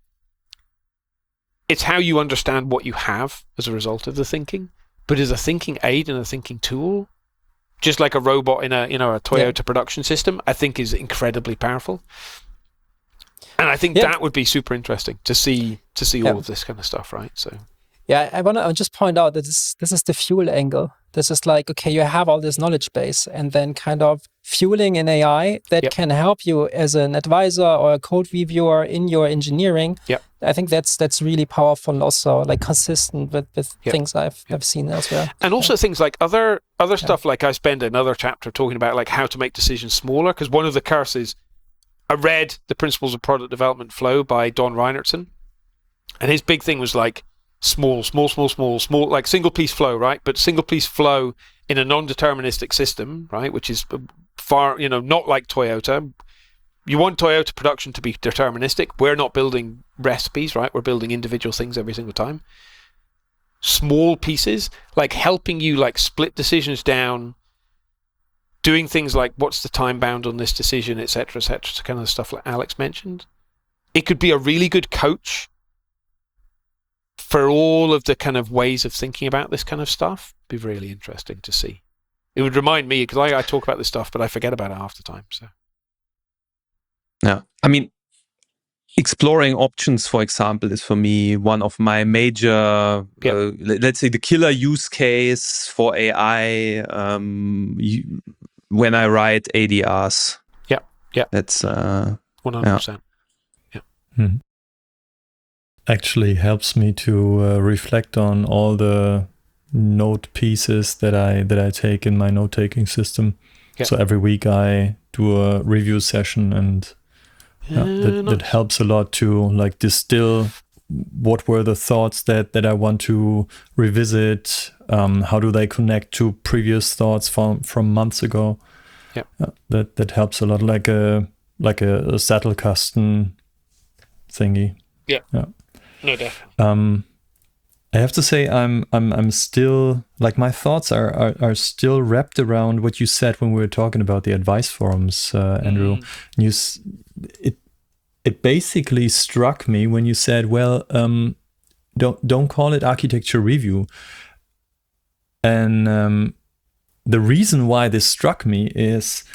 [SPEAKER 2] it's how you understand what you have as a result of the thinking. But as a thinking aid and a thinking tool, just like a robot in a you know a Toyota yeah. production system, I think is incredibly powerful. And I think yeah. that would be super interesting to see to see yeah. all of this kind of stuff, right? So
[SPEAKER 3] yeah, I want to just point out that this this is the fuel angle. This is like, okay, you have all this knowledge base, and then kind of fueling an A I that yep. can help you as an advisor or a code reviewer in your engineering.
[SPEAKER 2] Yep.
[SPEAKER 3] I think that's that's really powerful and also like consistent with, with
[SPEAKER 2] yep.
[SPEAKER 3] things I've
[SPEAKER 2] yep.
[SPEAKER 3] I've seen elsewhere.
[SPEAKER 2] And also yeah. things like other other yeah. stuff, like I spend another chapter talking about like how to make decisions smaller, because one of the curses, I read The Principles of Product Development Flow by Don Reinertsen, and his big thing was like, Small, small, small, small, small, like single piece flow, right? But single piece flow in a non-deterministic system, right? Which is far, you know, not like Toyota. you want Toyota production to be deterministic. We're not building recipes, right? We're building individual things every single time. Small pieces, like helping you like split decisions down, doing things like what's the time bound on this decision, et cetera, et cetera, kind of stuff like Alex mentioned. It could be a really good coach for all of the kind of ways of thinking about this kind of stuff. Be really interesting to see. It would remind me, because I, I talk about this stuff, but I forget about it half the time. So,
[SPEAKER 1] yeah, I mean, exploring options, for example, is for me one of my major,
[SPEAKER 2] yeah.
[SPEAKER 1] uh, let's say, the killer use case for A I. Um, you, when I write A D Rs,
[SPEAKER 2] yeah, yeah,
[SPEAKER 1] that's uh,
[SPEAKER 2] one hundred percent. Yeah.
[SPEAKER 4] Hmm. Actually, helps me to uh, reflect on all the note pieces that I that I take in my note taking system.
[SPEAKER 2] Yeah.
[SPEAKER 4] So every week I do a review session, and yeah,
[SPEAKER 2] Uh,
[SPEAKER 4] that,
[SPEAKER 2] nice.
[SPEAKER 4] that helps a lot to like distill what were the thoughts that that I want to revisit. Um, how do they connect to previous thoughts from from months ago?
[SPEAKER 2] Yeah,
[SPEAKER 4] yeah that that helps a lot, like a like a, a saddle custom thingy.
[SPEAKER 2] Yeah,
[SPEAKER 4] yeah.
[SPEAKER 2] No, definitely.
[SPEAKER 4] Um, I have to say, I'm I'm I'm still like my thoughts are, are are still wrapped around what you said when we were talking about the advice forums, uh, Andrew.
[SPEAKER 2] Mm.
[SPEAKER 4] You s- it it basically struck me when you said, well, um, don't don't call it architecture review. And um, the reason why this struck me is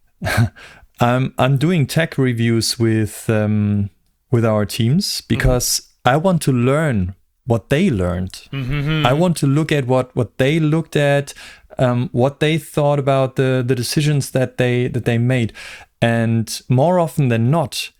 [SPEAKER 4] I'm I'm doing tech reviews with um, with our teams because mm. I want to learn what they learned.
[SPEAKER 2] Mm-hmm.
[SPEAKER 4] I want to look at what, what they looked at, um, what they thought about the, the decisions that they that they made. And more often than not,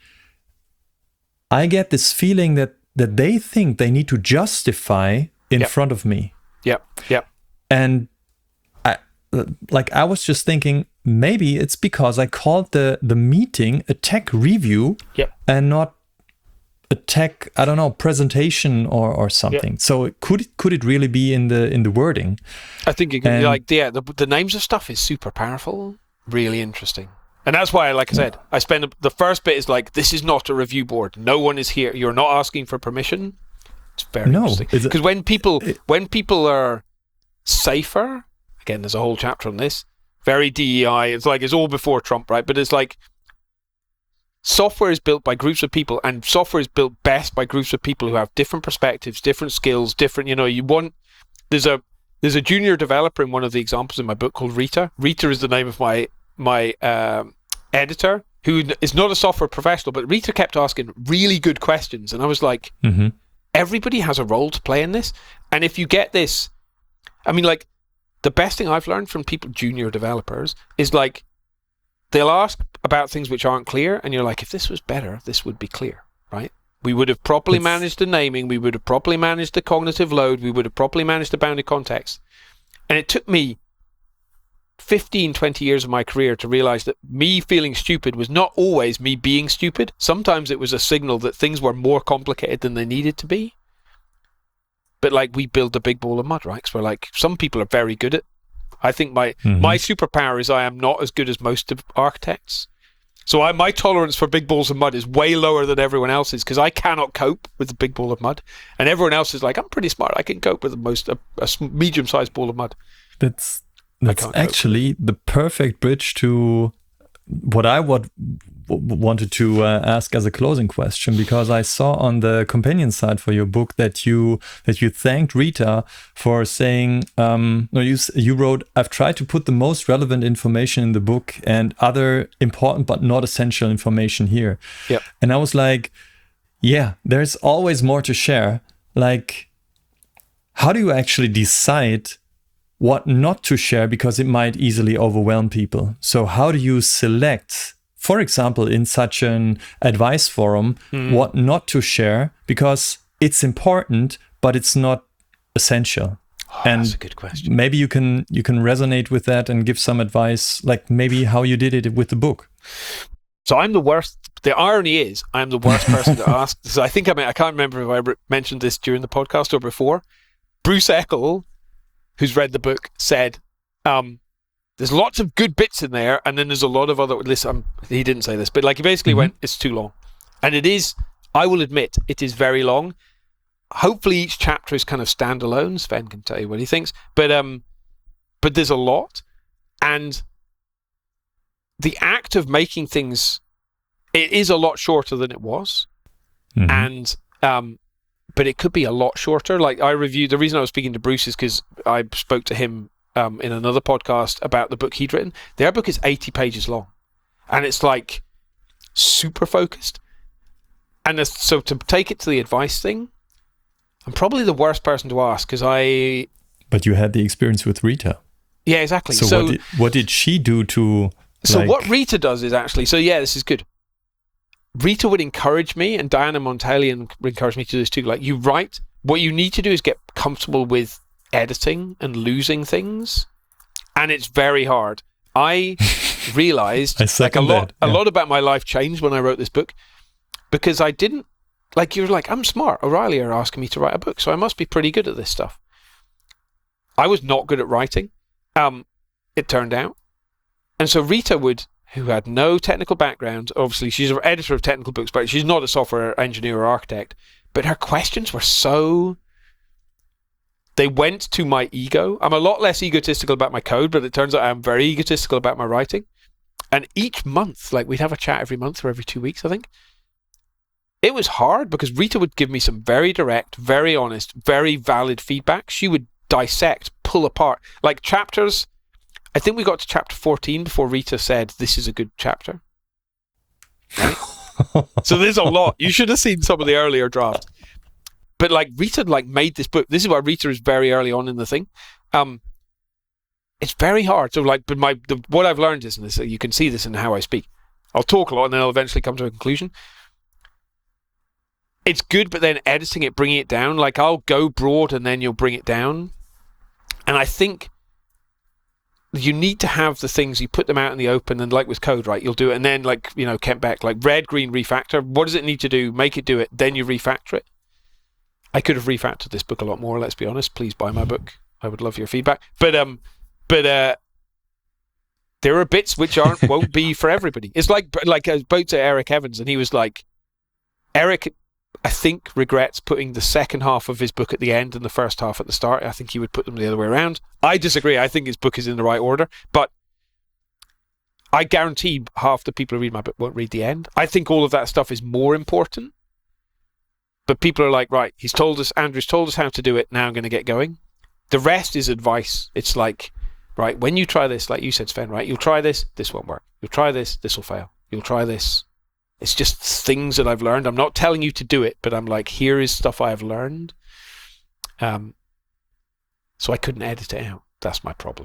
[SPEAKER 4] I get this feeling that that they think they need to justify in
[SPEAKER 2] yep.
[SPEAKER 4] front of me.
[SPEAKER 2] Yep. Yep.
[SPEAKER 4] And I like I was just thinking maybe it's because I called the the meeting a tech review
[SPEAKER 2] yep.
[SPEAKER 4] and not a tech, I don't know, presentation or, or something. Yeah. So could it, could it really be in the in the wording?
[SPEAKER 2] I think it, and, like yeah, the the names of stuff is super powerful, really interesting, and that's why, like I said, I spend the first bit is like this is not a review board. No one is here. You're not asking for permission. It's very
[SPEAKER 4] no,
[SPEAKER 2] interesting because when people it, when people are safer, again, there's a whole chapter on this. Very D E I. It's like it's all before Trump, right? But it's like. Software is built by groups of people, and software is built best by groups of people who have different perspectives, different skills, different, you know, you want, there's a, there's a junior developer in one of the examples in my book called Rita. Rita is the name of my, my um, editor, who is not a software professional, but Rita kept asking really good questions. And I was like,
[SPEAKER 4] mm-hmm.
[SPEAKER 2] everybody has a role to play in this. And if you get this, I mean, like, the best thing I've learned from people, junior developers, is like, they'll ask about things which aren't clear, and you're like, if this was better, this would be clear, right? We would have properly it's... managed the naming, we would have properly managed the cognitive load, we would have properly managed the bounded context. And it took me fifteen, twenty years of my career to realize that me feeling stupid was not always me being stupid. Sometimes it was a signal that things were more complicated than they needed to be. But like, we build a big ball of mud, right? Because we're like, some people are very good at I think my mm-hmm. my superpower is I am not as good as most of architects. So I, my tolerance for big balls of mud is way lower than everyone else's because I cannot cope with a big ball of mud. And everyone else is like, I'm pretty smart. I can cope with the most a, a medium-sized ball of mud.
[SPEAKER 4] That's that's actually cope. the perfect bridge to what I would, wanted to uh, ask as a closing question, because I saw on the companion side for your book that you that you thanked Rita for saying, um, no, you you wrote, I've tried to put the most relevant information in the book and other important but not essential information here.
[SPEAKER 2] Yep.
[SPEAKER 4] And I was like, yeah, there's always more to share. Like, how do you actually decide what not to share, because it might easily overwhelm people? So how do you select, for example, in such an advice forum, mm. what not to share, because it's important, but it's not essential?
[SPEAKER 2] Oh,
[SPEAKER 4] and
[SPEAKER 2] that's a good question.
[SPEAKER 4] Maybe you can you can resonate with that and give some advice, like maybe how you did it with the book.
[SPEAKER 2] So I'm the worst. The irony is, I'm the worst person to ask. So I think I mean, I can't remember if I re- mentioned this during the podcast or before. Bruce Eckel, who's read the book, said, um, there's lots of good bits in there, and then there's a lot of other. Listen, um, he didn't say this, but like he basically mm-hmm. went, it's too long, and it is. I will admit, it is very long. Hopefully, each chapter is kind of standalone. Sven can tell you what he thinks, but um, but there's a lot, and the act of making things, it is a lot shorter than it was, mm-hmm. and um, but it could be a lot shorter. Like I reviewed. The reason I was speaking to Bruce is because I spoke to him um in another podcast about the book he'd written. Their book is eighty pages long, and it's like super focused. And so to take it to the advice thing, I'm probably the worst person to ask because I.
[SPEAKER 4] But you had the experience with Rita.
[SPEAKER 2] Yeah, exactly.
[SPEAKER 4] So, so what, did, what did she do to?
[SPEAKER 2] So
[SPEAKER 4] like...
[SPEAKER 2] what Rita does is actually. So yeah, this is good. Rita would encourage me, and Diana Montalian encouraged me to do this too. Like you write, what you need to do is get comfortable with editing and losing things, and it's very hard. I realized
[SPEAKER 4] I
[SPEAKER 2] like a lot,
[SPEAKER 4] that, yeah.
[SPEAKER 2] a lot about my life changed when I wrote this book. Because I didn't, like, you're like, I'm smart. O'Reilly are asking me to write a book, so I must be pretty good at this stuff. I was not good at writing, um, it turned out. And so Rita would, who had no technical background, obviously she's an editor of technical books, but she's not a software engineer or architect, but her questions were so, they went to my ego. I'm a lot less egotistical about my code, but it turns out I'm very egotistical about my writing. And each month, like we'd have a chat every month or every two weeks, I think. It was hard because Rita would give me some very direct, very honest, very valid feedback. She would dissect, pull apart. Like chapters, I think we got to chapter fourteen before Rita said, this is a good chapter. Right? So there's a lot. You should have seen some of the earlier drafts. But like Rita like made this book. This is why Rita is very early on in the thing. Um, it's very hard. So like, but my the, what I've learned is, and this, you can see this in how I speak. I'll talk a lot and then I'll eventually come to a conclusion. It's good, but then editing it, bringing it down, like I'll go broad and then you'll bring it down. And I think you need to have the things, you put them out in the open, and like with code, right, you'll do it. And then like, you know, Kent Beck, like red, green, refactor. What does it need to do? Make it do it. Then you refactor it. I could have refactored this book a lot more, let's be honest. Please buy my book. I would love your feedback. But, um, but, uh, there are bits which aren't, won't be for everybody. It's like, like I spoke to Eric Evans and he was like, Eric, I think, regrets putting the second half of his book at the end and the first half at the start. I think he would put them the other way around. I disagree. I think his book is in the right order. But I guarantee half the people who read my book won't read the end. I think all of that stuff is more important. But people are like, right, he's told us, Andrew's told us how to do it. Now I'm going to get going. The rest is advice. It's like, right, when you try this, like you said, Sven, right, you'll try this, this won't work. You'll try this, this will fail. You'll try this. It's just things that I've learned. I'm not telling you to do it, but I'm like, here is stuff I have learned. Um, so I couldn't edit it out. That's my problem.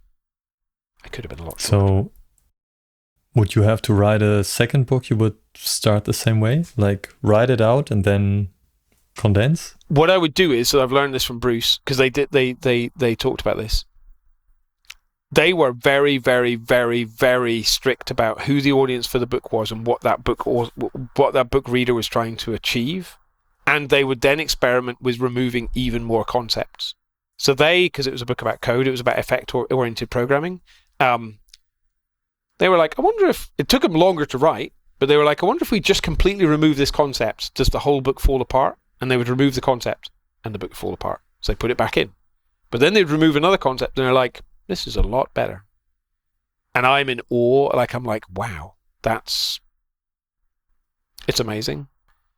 [SPEAKER 2] I could have been a lot shorter.
[SPEAKER 4] So would you have to write a second book? You would start the same way? Like write it out and then condense?
[SPEAKER 2] What I would do is, so I've learned this from Bruce, because they did, they, they, they talked about this. They were very, very, very, very strict about who the audience for the book was and what that book or what that book reader was trying to achieve. And they would then experiment with removing even more concepts. So they, because it was a book about code, it was about effect-oriented programming. Um, they were like, I wonder if, it took them longer to write, but they were like, I wonder if we just completely remove this concept, does the whole book fall apart? And they would remove the concept and the book would fall apart. So they put it back in. But then they'd remove another concept and they're like, this is a lot better. And I'm in awe. Like, I'm like, wow, that's, it's amazing.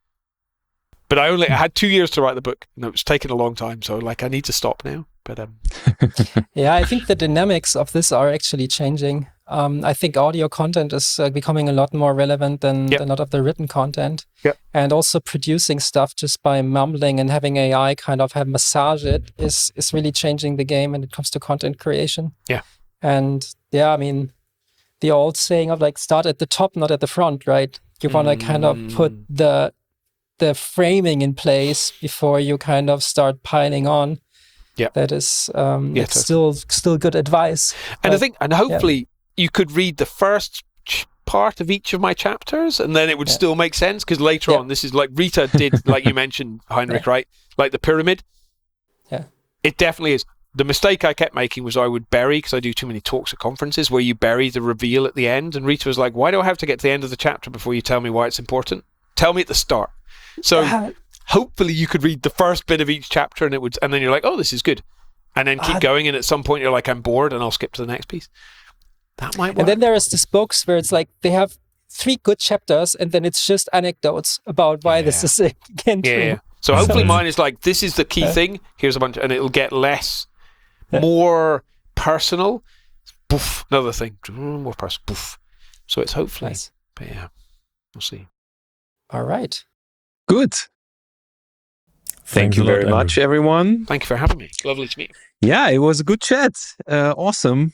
[SPEAKER 2] But I only I had two years to write the book. And it's taken a long time. So like, I need to stop now. But um.
[SPEAKER 3] Yeah, I think the dynamics of this are actually changing. Um, I think audio content is uh, becoming a lot more relevant than, yep. than a lot of the written content.
[SPEAKER 2] Yep.
[SPEAKER 3] And also producing stuff just by mumbling and having A I kind of have massage it is, is really changing the game when it comes to content creation.
[SPEAKER 2] Yeah.
[SPEAKER 3] And yeah, I mean, the old saying of like, start at the top, not at the front, right? You want to mm. kind of put the the framing in place before you kind of start piling on.
[SPEAKER 2] Yeah.
[SPEAKER 3] That is um,
[SPEAKER 2] yeah,
[SPEAKER 3] it's
[SPEAKER 2] totally.
[SPEAKER 3] still still good advice.
[SPEAKER 2] And
[SPEAKER 3] but,
[SPEAKER 2] I think, and hopefully
[SPEAKER 3] yeah.
[SPEAKER 2] you could read the first ch- part of each of my chapters and then it would yeah. still make sense, because later yeah. on, this is like Rita did, like you mentioned, Heinrich, yeah. right? Like the pyramid.
[SPEAKER 3] Yeah.
[SPEAKER 2] It definitely is. the mistake I kept making was I would bury, because I do too many talks at conferences, where you bury the reveal at the end. And Rita was like, why do I have to get to the end of the chapter before you tell me why it's important? Tell me at the start. So
[SPEAKER 3] Uh,
[SPEAKER 2] hopefully you could read the first bit of each chapter and it would, and then you're like, oh, this is good. And then keep
[SPEAKER 3] Uh,
[SPEAKER 2] going. And at some point you're like, I'm bored and I'll skip to the next piece. That might work.
[SPEAKER 3] And then there is this books where it's like they have three good chapters and then it's just anecdotes about why this is again
[SPEAKER 2] yeah,
[SPEAKER 3] true.
[SPEAKER 2] yeah. So hopefully
[SPEAKER 4] So-
[SPEAKER 2] mine is like, this is the key
[SPEAKER 3] Yeah.
[SPEAKER 2] thing. Here's a bunch, and it'll get less,
[SPEAKER 3] Yeah.
[SPEAKER 2] more personal. Boof, another thing, more personal. Boof. So it's hopefully,
[SPEAKER 3] Nice.
[SPEAKER 2] but yeah, we'll see.
[SPEAKER 3] All right.
[SPEAKER 1] Good. Thank
[SPEAKER 4] Thanks
[SPEAKER 1] you
[SPEAKER 4] a lot,
[SPEAKER 1] very
[SPEAKER 4] Andrew.
[SPEAKER 1] much, everyone.
[SPEAKER 2] Thank you for having me. Lovely to meet you.
[SPEAKER 1] Yeah, it was a good chat. Uh, awesome.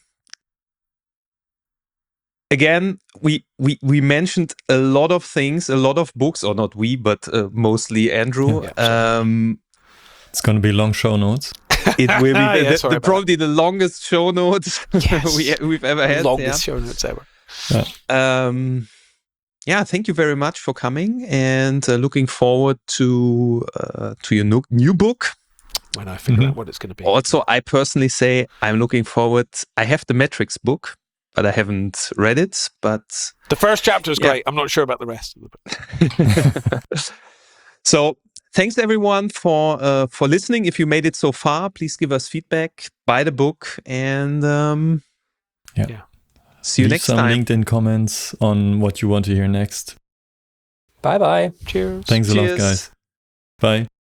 [SPEAKER 1] Again, we, we we mentioned a lot of things, a lot of books, or not we, but uh, mostly Andrew.
[SPEAKER 2] Yeah, sorry.
[SPEAKER 1] um,
[SPEAKER 4] It's going to be long show notes.
[SPEAKER 1] it will be
[SPEAKER 2] Yeah,
[SPEAKER 1] the,
[SPEAKER 2] sorry
[SPEAKER 1] the,
[SPEAKER 2] about
[SPEAKER 1] probably the longest show notes
[SPEAKER 2] Yes.
[SPEAKER 1] we, we've ever had.
[SPEAKER 2] Longest show notes ever.
[SPEAKER 1] Yeah. Um, yeah, thank you very much for coming, and uh, looking forward to uh, to your new, new book.
[SPEAKER 2] When I figure
[SPEAKER 4] Mhm.
[SPEAKER 2] out what it's going to be.
[SPEAKER 1] Also, I personally say I'm looking forward. I have the metrics book, but I haven't read it. But
[SPEAKER 2] The first chapter is
[SPEAKER 1] Yeah.
[SPEAKER 2] great. I'm not sure about the rest of the book.
[SPEAKER 1] so thanks everyone for uh, for listening. If you made it so far, please give us feedback, buy the book, and um,
[SPEAKER 4] Yeah.
[SPEAKER 2] Yeah.
[SPEAKER 1] see you
[SPEAKER 4] Leave
[SPEAKER 1] next
[SPEAKER 4] some
[SPEAKER 1] time.
[SPEAKER 4] LinkedIn comments on what you want to hear next.
[SPEAKER 3] Bye bye.
[SPEAKER 2] Cheers.
[SPEAKER 4] Thanks a lot,
[SPEAKER 1] Cheers.
[SPEAKER 4] guys. Bye.